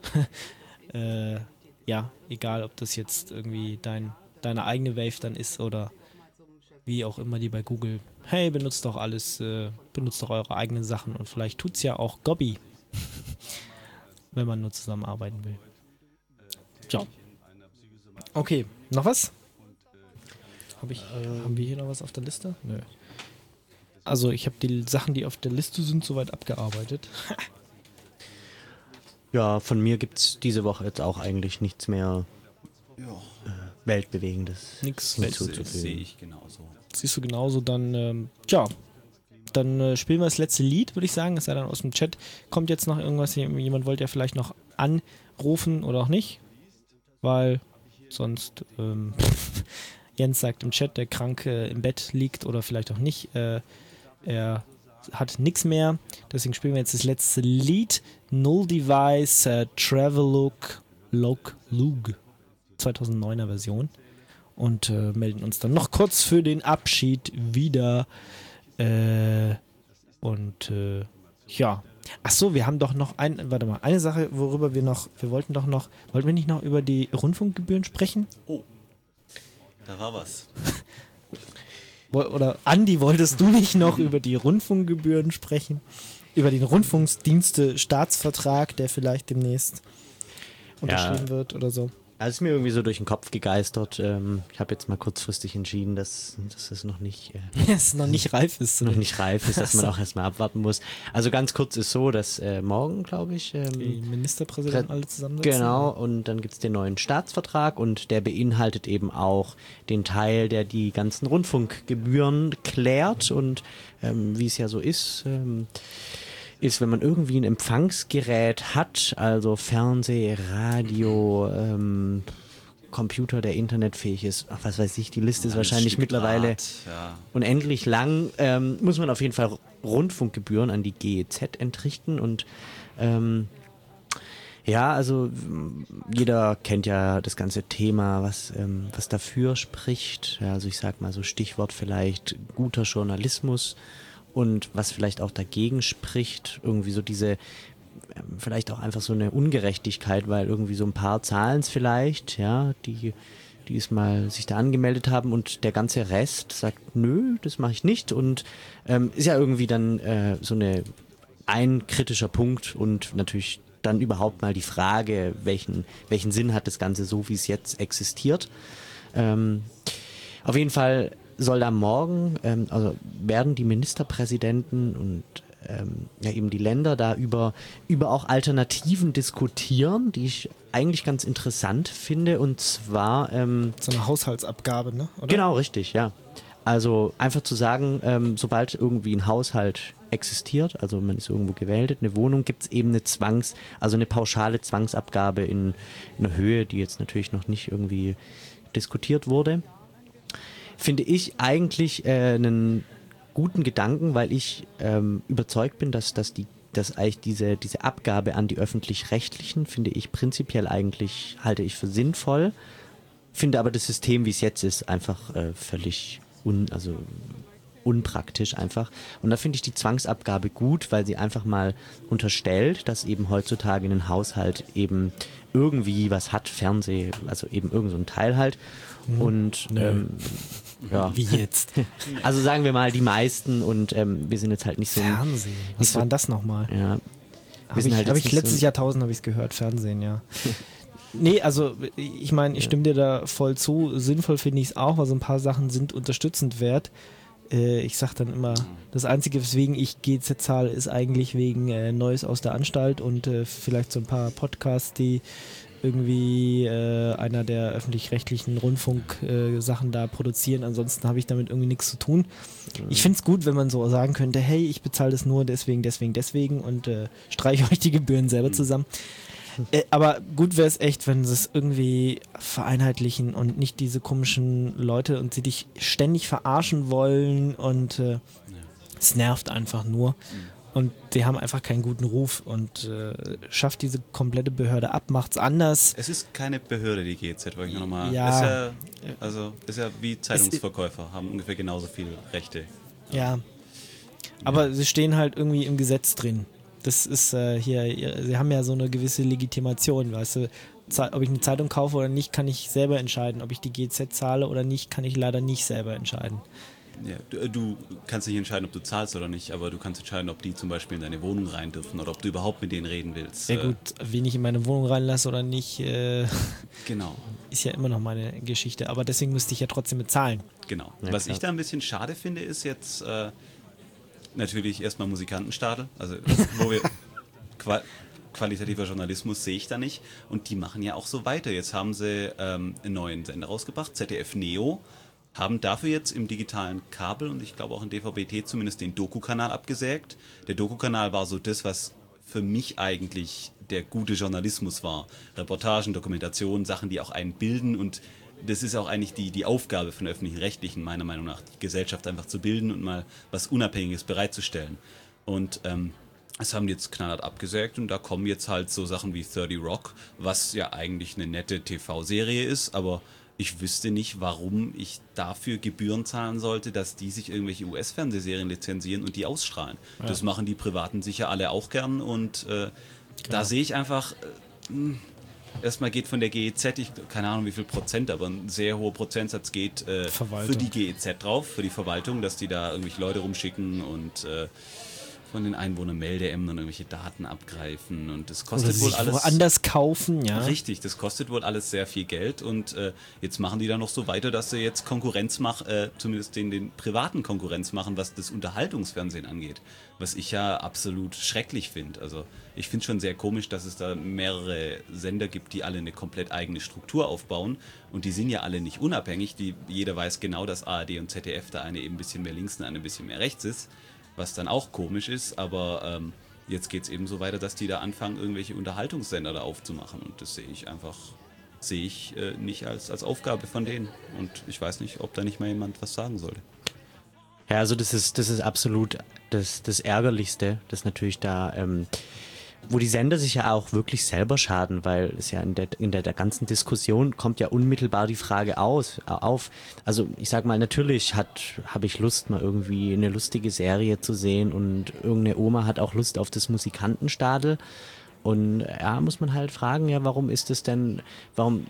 Ja, egal ob das jetzt irgendwie deine eigene Wave dann ist oder wie auch immer die bei Google. Hey, benutzt doch alles, benutzt doch eure eigenen Sachen und vielleicht tut's ja auch Gobby, wenn man nur zusammenarbeiten will. Tja. Okay, noch was? Haben wir hier noch was auf der Liste? Nö. Also ich habe die Sachen, die auf der Liste sind, soweit abgearbeitet. Ja, von mir gibt es diese Woche jetzt auch eigentlich nichts mehr Weltbewegendes. Nix Das sehe ich genauso. Siehst du genauso, dann dann spielen wir das letzte Lied, würde ich sagen. Es sei dann aus dem Chat. Kommt jetzt noch irgendwas? Jemand wollte ja vielleicht noch anrufen oder auch nicht, weil sonst Jens sagt im Chat, der krank im Bett liegt oder vielleicht auch nicht. Er hat nichts mehr. Deswegen spielen wir jetzt das letzte Lied. Null Device Travelogue 2009er Version. Und melden uns dann noch kurz für den Abschied wieder. Ja. Achso, wir haben doch noch eine Sache, worüber wollten wir nicht noch über die Rundfunkgebühren sprechen? Oh, da war was. Oder Andi, wolltest du nicht noch über die Rundfunkgebühren sprechen? Über den Rundfunkdienste-Staatsvertrag, der vielleicht demnächst unterschrieben wird oder so? Also ist mir irgendwie so durch den Kopf gegeistert. Ich habe jetzt mal kurzfristig entschieden, dass es noch nicht reif ist. Dass man auch erstmal abwarten muss. Also ganz kurz ist so, dass morgen, glaube ich, die Ministerpräsidenten alle zusammensitzen. Genau, und dann gibt es den neuen Staatsvertrag und der beinhaltet eben auch den Teil, der die ganzen Rundfunkgebühren klärt und wie es ja so ist, wenn man irgendwie ein Empfangsgerät hat, also Fernseh, Radio, Computer, der internetfähig ist, was weiß ich, die Liste ist wahrscheinlich mittlerweile unendlich lang, muss man auf jeden Fall Rundfunkgebühren an die GEZ entrichten und Ja, also jeder kennt ja das ganze Thema, was dafür spricht. Ja, also ich sag mal so Stichwort vielleicht guter Journalismus und was vielleicht auch dagegen spricht, irgendwie so diese, vielleicht auch einfach so eine Ungerechtigkeit, weil irgendwie so ein paar zahlen es vielleicht, ja, die es mal sich da angemeldet haben und der ganze Rest sagt, nö, das mache ich nicht und ist ja irgendwie dann so ein kritischer Punkt und natürlich dann überhaupt mal die Frage, welchen Sinn hat das Ganze so, wie es jetzt existiert. Auf jeden Fall soll da morgen, also werden die Ministerpräsidenten und ja eben die Länder da über auch Alternativen diskutieren, die ich eigentlich ganz interessant finde und zwar So eine Haushaltsabgabe, ne? Oder? Genau, richtig, ja. Also einfach zu sagen, sobald irgendwie ein Haushalt existiert, also man ist irgendwo gewählt, eine Wohnung, gibt es eben eine pauschale Zwangsabgabe in einer Höhe, die jetzt natürlich noch nicht irgendwie diskutiert wurde. Finde ich eigentlich einen guten Gedanken, weil ich überzeugt bin, dass eigentlich diese Abgabe an die Öffentlich-Rechtlichen, finde ich prinzipiell eigentlich, halte ich für sinnvoll, finde aber das System, wie es jetzt ist, einfach völlig unpraktisch einfach. Und da finde ich die Zwangsabgabe gut, weil sie einfach mal unterstellt, dass eben heutzutage in einem Haushalt eben irgendwie was hat, also eben irgend so ein Teil halt. Und ja. Wie jetzt? Also sagen wir mal die meisten und wir sind jetzt halt nicht so... Fernsehen. Was war denn das nochmal? Ja. Habe ich letztes Jahrtausend habe ich es gehört, Fernsehen, ja. Nee, also ich meine, ich stimme dir da voll zu. Sinnvoll finde ich es auch, weil so ein paar Sachen sind unterstützend wert. Ich sag dann immer, das Einzige, weswegen ich GEZ zahle, ist eigentlich wegen Neues aus der Anstalt und vielleicht so ein paar Podcasts, die irgendwie einer der öffentlich-rechtlichen Rundfunk-Sachen da produzieren. Ansonsten habe ich damit irgendwie nichts zu tun. Ich finde es gut, wenn man so sagen könnte, hey, ich bezahle das nur deswegen und streiche euch die Gebühren selber zusammen. Aber gut wäre es echt, wenn sie es irgendwie vereinheitlichen und nicht diese komischen Leute und sie dich ständig verarschen wollen und es nervt einfach nur. Und die haben einfach keinen guten Ruf und schafft diese komplette Behörde ab, macht's anders. Es ist keine Behörde, die GEZ, wollte ich nochmal. Ja. Ist ja wie Zeitungsverkäufer, haben ungefähr genauso viele Rechte. Ja. Aber sie stehen halt irgendwie im Gesetz drin. Das ist sie haben ja so eine gewisse Legitimation, weißt du. Ob ich eine Zeitung kaufe oder nicht, kann ich selber entscheiden. Ob ich die GEZ zahle oder nicht, kann ich leider nicht selber entscheiden. Ja, du kannst nicht entscheiden, ob du zahlst oder nicht, aber du kannst entscheiden, ob die zum Beispiel in deine Wohnung rein dürfen oder ob du überhaupt mit denen reden willst. Ja gut, wen ich in meine Wohnung reinlasse oder nicht, genau. Ist ja immer noch meine Geschichte. Aber deswegen müsste ich ja trotzdem bezahlen. Genau. Ja, was klar. ich da ein bisschen schade finde, ist jetzt natürlich erstmal Musikantenstadel, also wo wir qualitativer Journalismus sehe ich da nicht. Und die machen ja auch so weiter. Jetzt haben sie einen neuen Sender rausgebracht, ZDF Neo, haben dafür jetzt im digitalen Kabel und ich glaube auch in DVB-T zumindest den Doku-Kanal abgesägt. Der Doku-Kanal war so das, was für mich eigentlich der gute Journalismus war. Reportagen, Dokumentationen, Sachen, die auch einen bilden und das ist auch eigentlich die Aufgabe von Öffentlich-Rechtlichen, meiner Meinung nach, die Gesellschaft einfach zu bilden und mal was Unabhängiges bereitzustellen. Und das haben die jetzt knallhart abgesägt und da kommen jetzt halt so Sachen wie 30 Rock, was ja eigentlich eine nette TV-Serie ist, aber ich wüsste nicht, warum ich dafür Gebühren zahlen sollte, dass die sich irgendwelche US-Fernsehserien lizenzieren und die ausstrahlen. Ja. Das machen die Privaten sicher alle auch gern und da sehe ich einfach... Erstmal geht von der GEZ, keine Ahnung wie viel Prozent, aber ein sehr hoher Prozentsatz geht für die GEZ drauf, für die Verwaltung, dass die da irgendwelche Leute rumschicken und von den Einwohnern Meldeämtern irgendwelche Daten abgreifen und das kostet wohl alles... woanders kaufen, ja. Richtig, das kostet wohl alles sehr viel Geld und jetzt machen die da noch so weiter, dass sie jetzt Konkurrenz machen, zumindest den privaten Konkurrenz machen, was das Unterhaltungsfernsehen angeht, was ich ja absolut schrecklich finde. Also ich finde es schon sehr komisch, dass es da mehrere Sender gibt, die alle eine komplett eigene Struktur aufbauen und die sind ja alle nicht unabhängig, jeder weiß genau, dass ARD und ZDF da eine eben ein bisschen mehr links und eine ein bisschen mehr rechts ist, was dann auch komisch ist, aber jetzt geht es eben so weiter, dass die da anfangen, irgendwelche Unterhaltungssender da aufzumachen und das sehe ich nicht als Aufgabe von denen und ich weiß nicht, ob da nicht mal jemand was sagen sollte. Ja, also das ist absolut das Ärgerlichste, dass natürlich da wo die Sender sich ja auch wirklich selber schaden, weil es ja in der ganzen Diskussion kommt ja unmittelbar die Frage auf. Also ich sag mal, natürlich habe ich Lust, mal irgendwie eine lustige Serie zu sehen und irgendeine Oma hat auch Lust auf das Musikantenstadel. Und ja, muss man halt fragen, ja, warum ist es denn, warum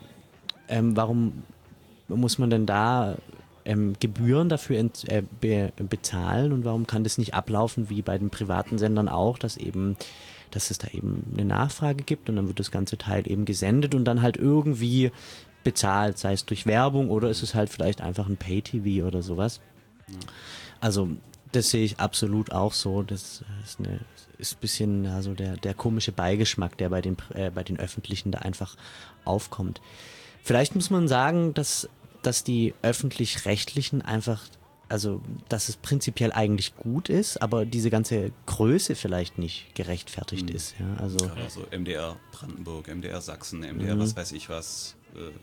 muss man denn da Gebühren dafür bezahlen und warum kann das nicht ablaufen wie bei den privaten Sendern auch, dass es da eben eine Nachfrage gibt und dann wird das ganze Teil eben gesendet und dann halt irgendwie bezahlt, sei es durch Werbung oder ist es halt vielleicht einfach ein Pay-TV oder sowas. Also das sehe ich absolut auch so. Das ist ein bisschen also der komische Beigeschmack, der bei den Öffentlichen da einfach aufkommt. Vielleicht muss man sagen, dass die Öffentlich-Rechtlichen einfach, also dass es prinzipiell eigentlich gut ist, aber diese ganze Größe vielleicht nicht gerechtfertigt ist. Ja, also MDR Brandenburg, MDR Sachsen, MDR was weiß ich was.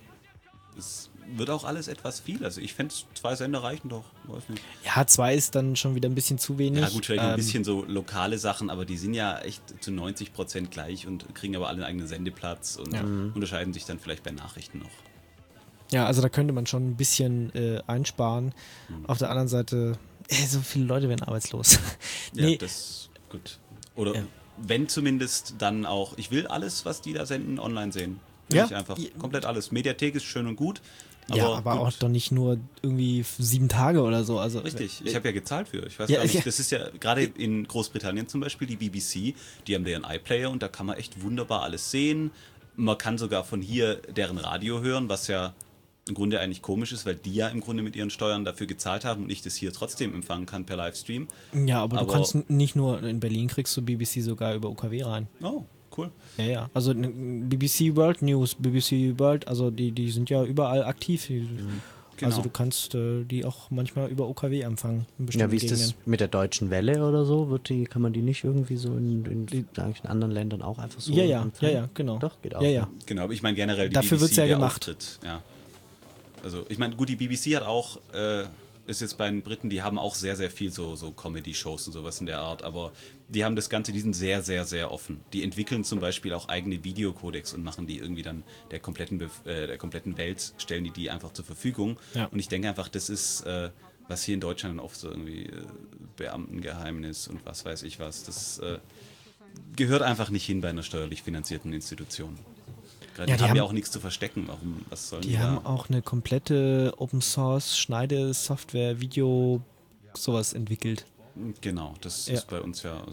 Es wird auch alles etwas viel. Also ich fände 2 Sender reichen doch. Weiß nicht. Ja, 2 ist dann schon wieder ein bisschen zu wenig. Ja gut, vielleicht ein bisschen so lokale Sachen, aber die sind ja echt zu 90% gleich und kriegen aber alle einen eigenen Sendeplatz und unterscheiden sich dann vielleicht bei Nachrichten noch. Ja, also da könnte man schon ein bisschen einsparen. Auf der anderen Seite, so viele Leute werden arbeitslos. Nee. Ja, das gut. Oder wenn zumindest dann auch, ich will alles, was die da senden, online sehen. Will ich einfach komplett alles. Mediathek ist schön und gut. Aber auch doch nicht nur irgendwie 7 Tage oder so. Also, richtig, ich habe ja gezahlt für. Ich weiß gar nicht, das ist ja gerade in Großbritannien zum Beispiel, die BBC, die haben deren iPlayer und da kann man echt wunderbar alles sehen. Man kann sogar von hier deren Radio hören, was ja im Grunde eigentlich komisch ist, weil die ja im Grunde mit ihren Steuern dafür gezahlt haben und ich das hier trotzdem empfangen kann per Livestream. Ja, aber du kannst nicht nur, in Berlin kriegst du BBC sogar über UKW rein. Oh, cool. Ja. Also BBC World News, BBC World, also die sind ja überall aktiv. Genau. Also du kannst die auch manchmal über UKW empfangen. Ja, wie ist das mit der Deutschen Welle oder so? Kann man die nicht irgendwie so in anderen Ländern auch einfach so empfangen? Ja, genau. Doch, geht auch. Ja. Genau, aber ich meine generell die Dafür BBC, wird's ja der gemacht. Auftritt. Ja. Also ich meine, gut, die BBC hat auch, ist jetzt bei den Briten, die haben auch sehr, sehr viel so Comedy-Shows und sowas in der Art, aber die haben das Ganze, die sind sehr, sehr, sehr offen. Die entwickeln zum Beispiel auch eigene Videocodecs und machen die irgendwie dann der kompletten Welt, stellen die einfach zur Verfügung. Ja. Und ich denke einfach, das ist, was hier in Deutschland dann oft so irgendwie Beamtengeheimnis und was weiß ich was, das gehört einfach nicht hin bei einer steuerlich finanzierten Institution. Die haben ja auch nichts zu verstecken. Was sollen die haben auch eine komplette Open-Source-Schneidesoftware, Video, sowas entwickelt. Genau, das ist bei uns ja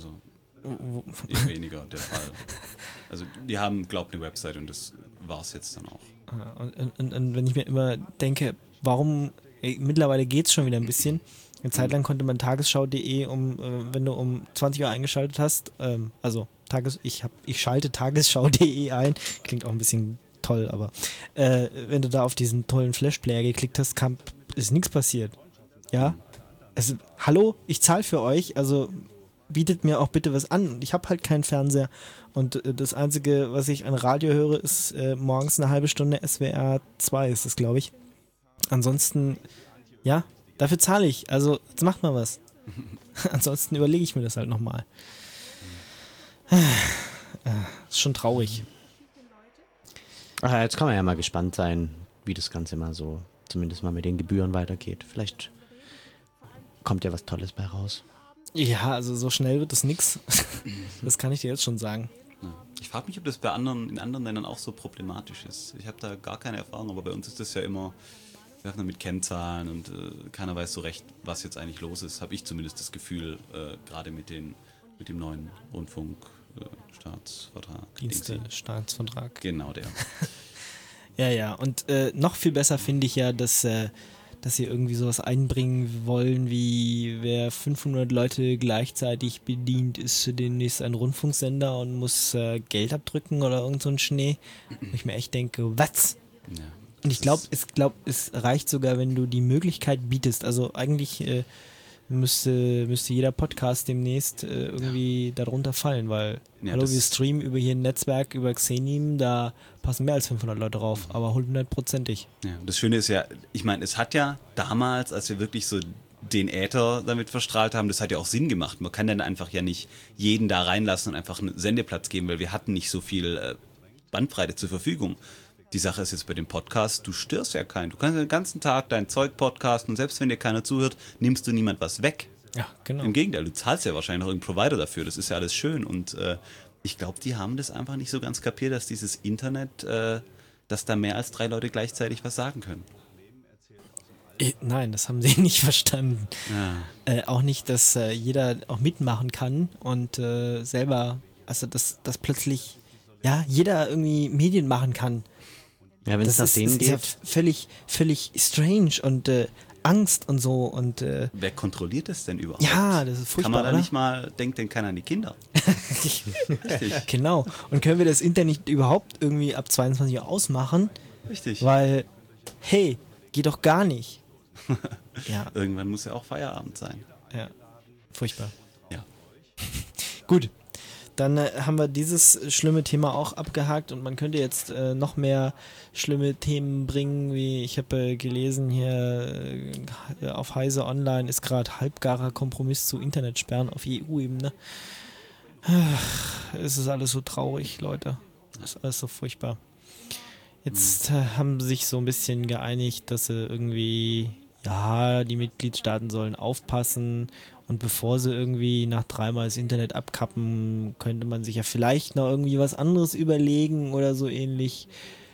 eher weniger der Fall. Also die haben, glaubt, eine Website und das war es jetzt dann auch. Und wenn ich mir immer denke, warum, mittlerweile geht es schon wieder ein bisschen. Eine Zeit lang konnte man tagesschau.de, wenn du um 20 Uhr eingeschaltet hast, ich schalte tagesschau.de ein, klingt auch ein bisschen toll, aber wenn du da auf diesen tollen Flashplayer geklickt hast, ist nichts passiert. Ja? Also, hallo, ich zahle für euch, also bietet mir auch bitte was an. Ich habe halt keinen Fernseher und das Einzige, was ich an Radio höre, ist morgens eine halbe Stunde SWR 2 ist das, glaube ich. Ansonsten, ja, dafür zahle ich. Also, jetzt macht mal was. Ansonsten überlege ich mir das halt nochmal. Ist schon traurig. Ach, jetzt kann man ja mal gespannt sein, wie das Ganze mal so, zumindest mal mit den Gebühren weitergeht. Vielleicht kommt ja was Tolles bei raus. Ja, also so schnell wird das nix. Das kann ich dir jetzt schon sagen. Ich frage mich, ob das in anderen Ländern auch so problematisch ist. Ich habe da gar keine Erfahrung, aber bei uns ist das ja immer, wir haben mit Kennzahlen und keiner weiß so recht, was jetzt eigentlich los ist. Habe ich zumindest das Gefühl, gerade mit dem neuen Rundfunkstaatsvertrag. Dienstestaatsvertrag. Genau, der. Ja. Und noch viel besser finde ich ja, dass sie irgendwie sowas einbringen wollen, wie wer 500 Leute gleichzeitig bedient, ist demnächst ein Rundfunksender und muss Geld abdrücken oder irgend so ein Schnee. Wo ich mir echt denke, was? Ja, und ich glaube, es reicht sogar, wenn du die Möglichkeit bietest. Also eigentlich müsste jeder Podcast demnächst irgendwie darunter fallen, weil wir streamen über hier ein Netzwerk, über Xenim, da passen mehr als 500 Leute drauf, aber 100%ig. Ja, das Schöne ist ja, ich meine, es hat ja damals, als wir wirklich so den Äther damit verstrahlt haben, das hat ja auch Sinn gemacht. Man kann dann einfach ja nicht jeden da reinlassen und einfach einen Sendeplatz geben, weil wir hatten nicht so viel Bandbreite zur Verfügung. Die Sache ist jetzt bei dem Podcast, du störst ja keinen. Du kannst den ganzen Tag dein Zeug podcasten und selbst wenn dir keiner zuhört, nimmst du niemand was weg. Ja, genau. Im Gegenteil, du zahlst ja wahrscheinlich noch irgendeinen Provider dafür, das ist ja alles schön und ich glaube, die haben das einfach nicht so ganz kapiert, dass dieses Internet, dass da mehr als 3 Leute gleichzeitig was sagen können. Nein, das haben sie nicht verstanden. Ja. Auch nicht, dass jeder auch mitmachen kann und selber, also dass plötzlich jeder irgendwie Medien machen kann. Ja, wenn es nach denen geht. Das ist ja völlig strange und Angst und so. Und, wer kontrolliert das denn überhaupt? Ja, das ist furchtbar, kann man da oder? nicht mal, denkt denn keiner an die Kinder? Richtig. Genau. Und können wir das Internet überhaupt irgendwie ab 22 Uhr ausmachen? Richtig. Weil, hey, geht doch gar nicht. Ja. Irgendwann muss ja auch Feierabend sein. Ja, furchtbar. Ja. Gut, dann haben wir dieses schlimme Thema auch abgehakt und man könnte jetzt noch mehr schlimme Themen bringen, wie ich habe gelesen hier auf Heise Online ist gerade halbgarer Kompromiss zu Internetsperren auf EU-Ebene. Es ist alles so traurig, Leute. Es ist alles so furchtbar. Jetzt haben sie sich so ein bisschen geeinigt, dass sie irgendwie, die Mitgliedstaaten sollen aufpassen und bevor sie irgendwie nach 3-mal das Internet abkappen, könnte man sich ja vielleicht noch irgendwie was anderes überlegen oder so ähnlich.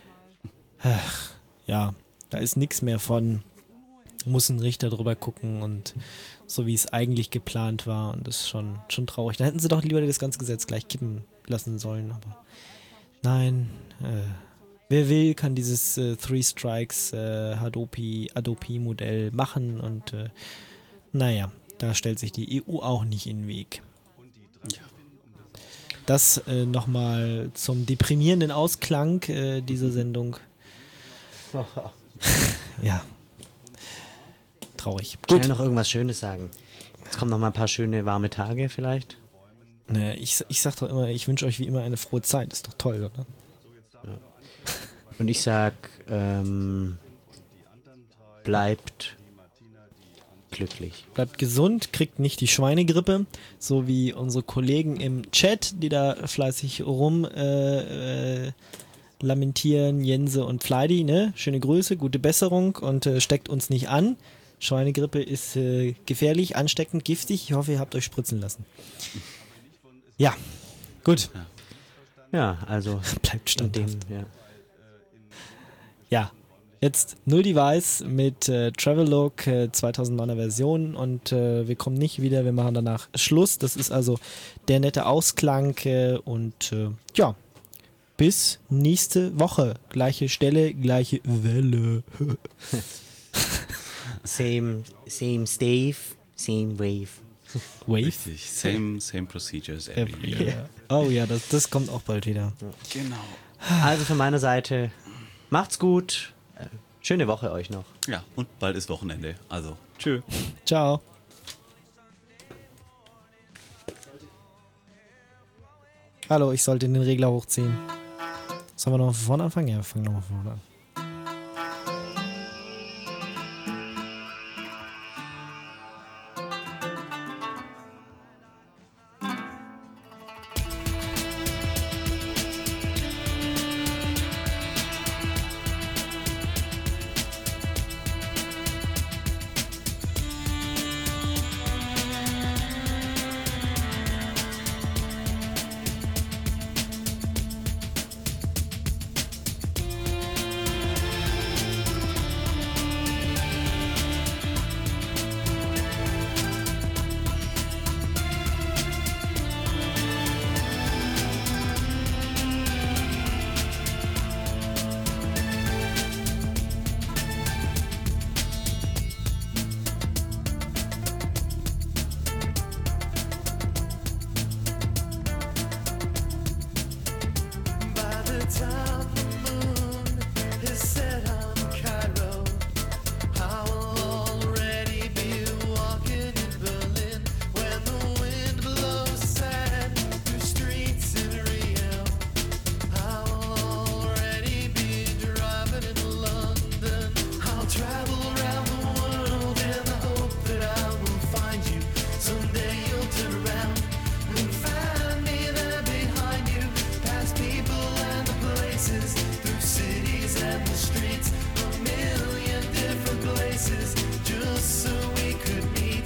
Ja, da ist nichts mehr von, muss ein Richter drüber gucken und so wie es eigentlich geplant war und das ist schon traurig. Da hätten sie doch lieber das ganze Gesetz gleich kippen lassen sollen, aber nein, wer will, kann dieses Three Strikes Hadopi-Modell machen und da stellt sich die EU auch nicht in den Weg. Das nochmal zum deprimierenden Ausklang dieser Sendung. Ja. Traurig. Gut. Schnell noch irgendwas Schönes sagen. Jetzt kommen noch mal ein paar schöne warme Tage vielleicht. Ne, ich sag doch immer, ich wünsche euch wie immer eine frohe Zeit. Ist doch toll, oder? Ja. Und ich sag, bleibt glücklich. Bleibt gesund, kriegt nicht die Schweinegrippe, so wie unsere Kollegen im Chat, die da fleißig lamentieren, Jense und Fleidi, ne? Schöne Grüße, gute Besserung und steckt uns nicht an. Schweinegrippe ist gefährlich, ansteckend, giftig. Ich hoffe, ihr habt euch spritzen lassen. Ja, gut. Ja, also bleibt standhaft. Ja, jetzt Null Device mit Travelogue 2009er Version und wir kommen nicht wieder, wir machen danach Schluss. Das ist also der nette Ausklang und bis nächste Woche. Gleiche Stelle, gleiche Welle. Same Stave, same Wave. Wave? Richtig, same procedures every year. Oh ja, das kommt auch bald wieder. Genau. Also von meiner Seite, macht's gut. Schöne Woche euch noch. Ja, und bald ist Wochenende. Also, tschö. Ciao. Hallo, ich sollte den Regler hochziehen. Sollen wir nochmal von vorne anfangen? Ja, wir fangen nochmal von vorne an. Travel around the world in the hope that I'll faces through cities and the streets, a million different places, just so we could meet.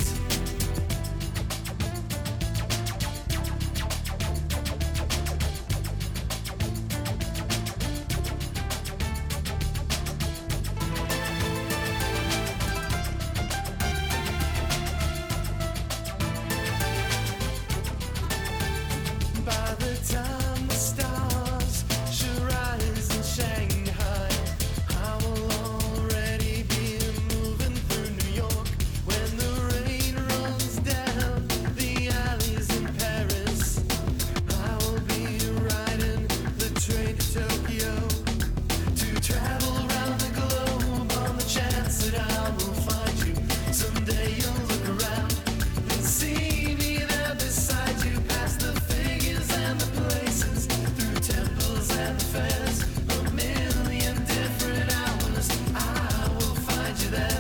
By the time the stars should rise in Shanghai, I will already be moving through New York. When the rain runs down the alleys in Paris, I will be riding the train to Tokyo to travel around the globe on the chance that I will find you. Someday you'll look around and see me there beside you, past the figures and the places, through temples and the fairs, a million different hours, I will find you there.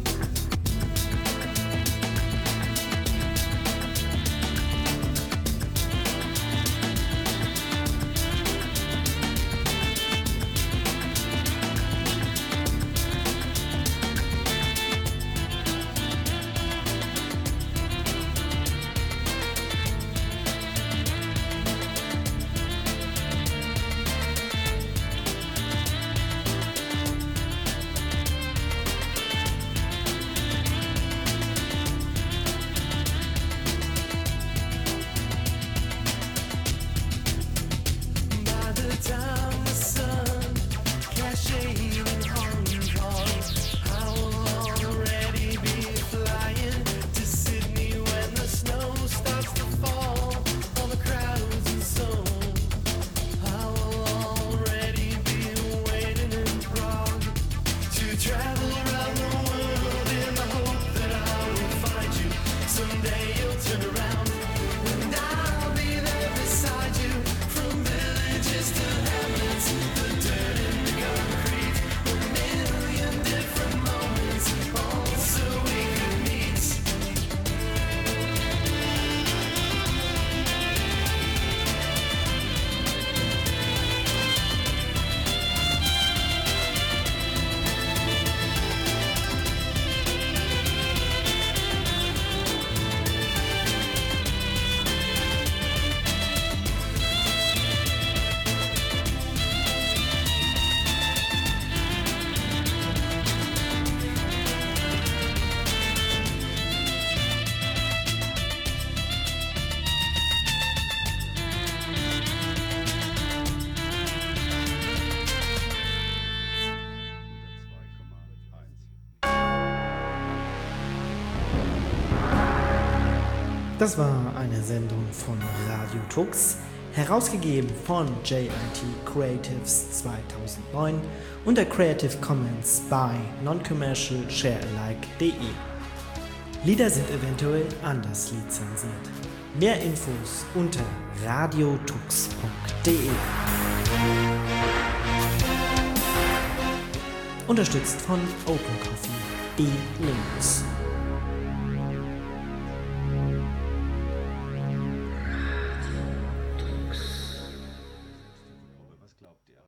By the time the sun casts shade in Hong Kong, I will already be flying to Sydney when the snow starts to fall on the crowds in Seoul. I will already be waiting in Prague to travel around the world in the hope that I will find you. Someday you'll turn around and I'll be there beside you. From villages to hamlets, the dirt and the concrete, a million different moments, all so we could meet. Das war eine Sendung von Radio Tux, herausgegeben von JIT Creatives 2009 unter Creative Commons by Non-Commercial Sharealike.de. Lieder sind eventuell anders lizenziert. Mehr Infos unter radiotux.de. Unterstützt von Open Coffee, B-Linux.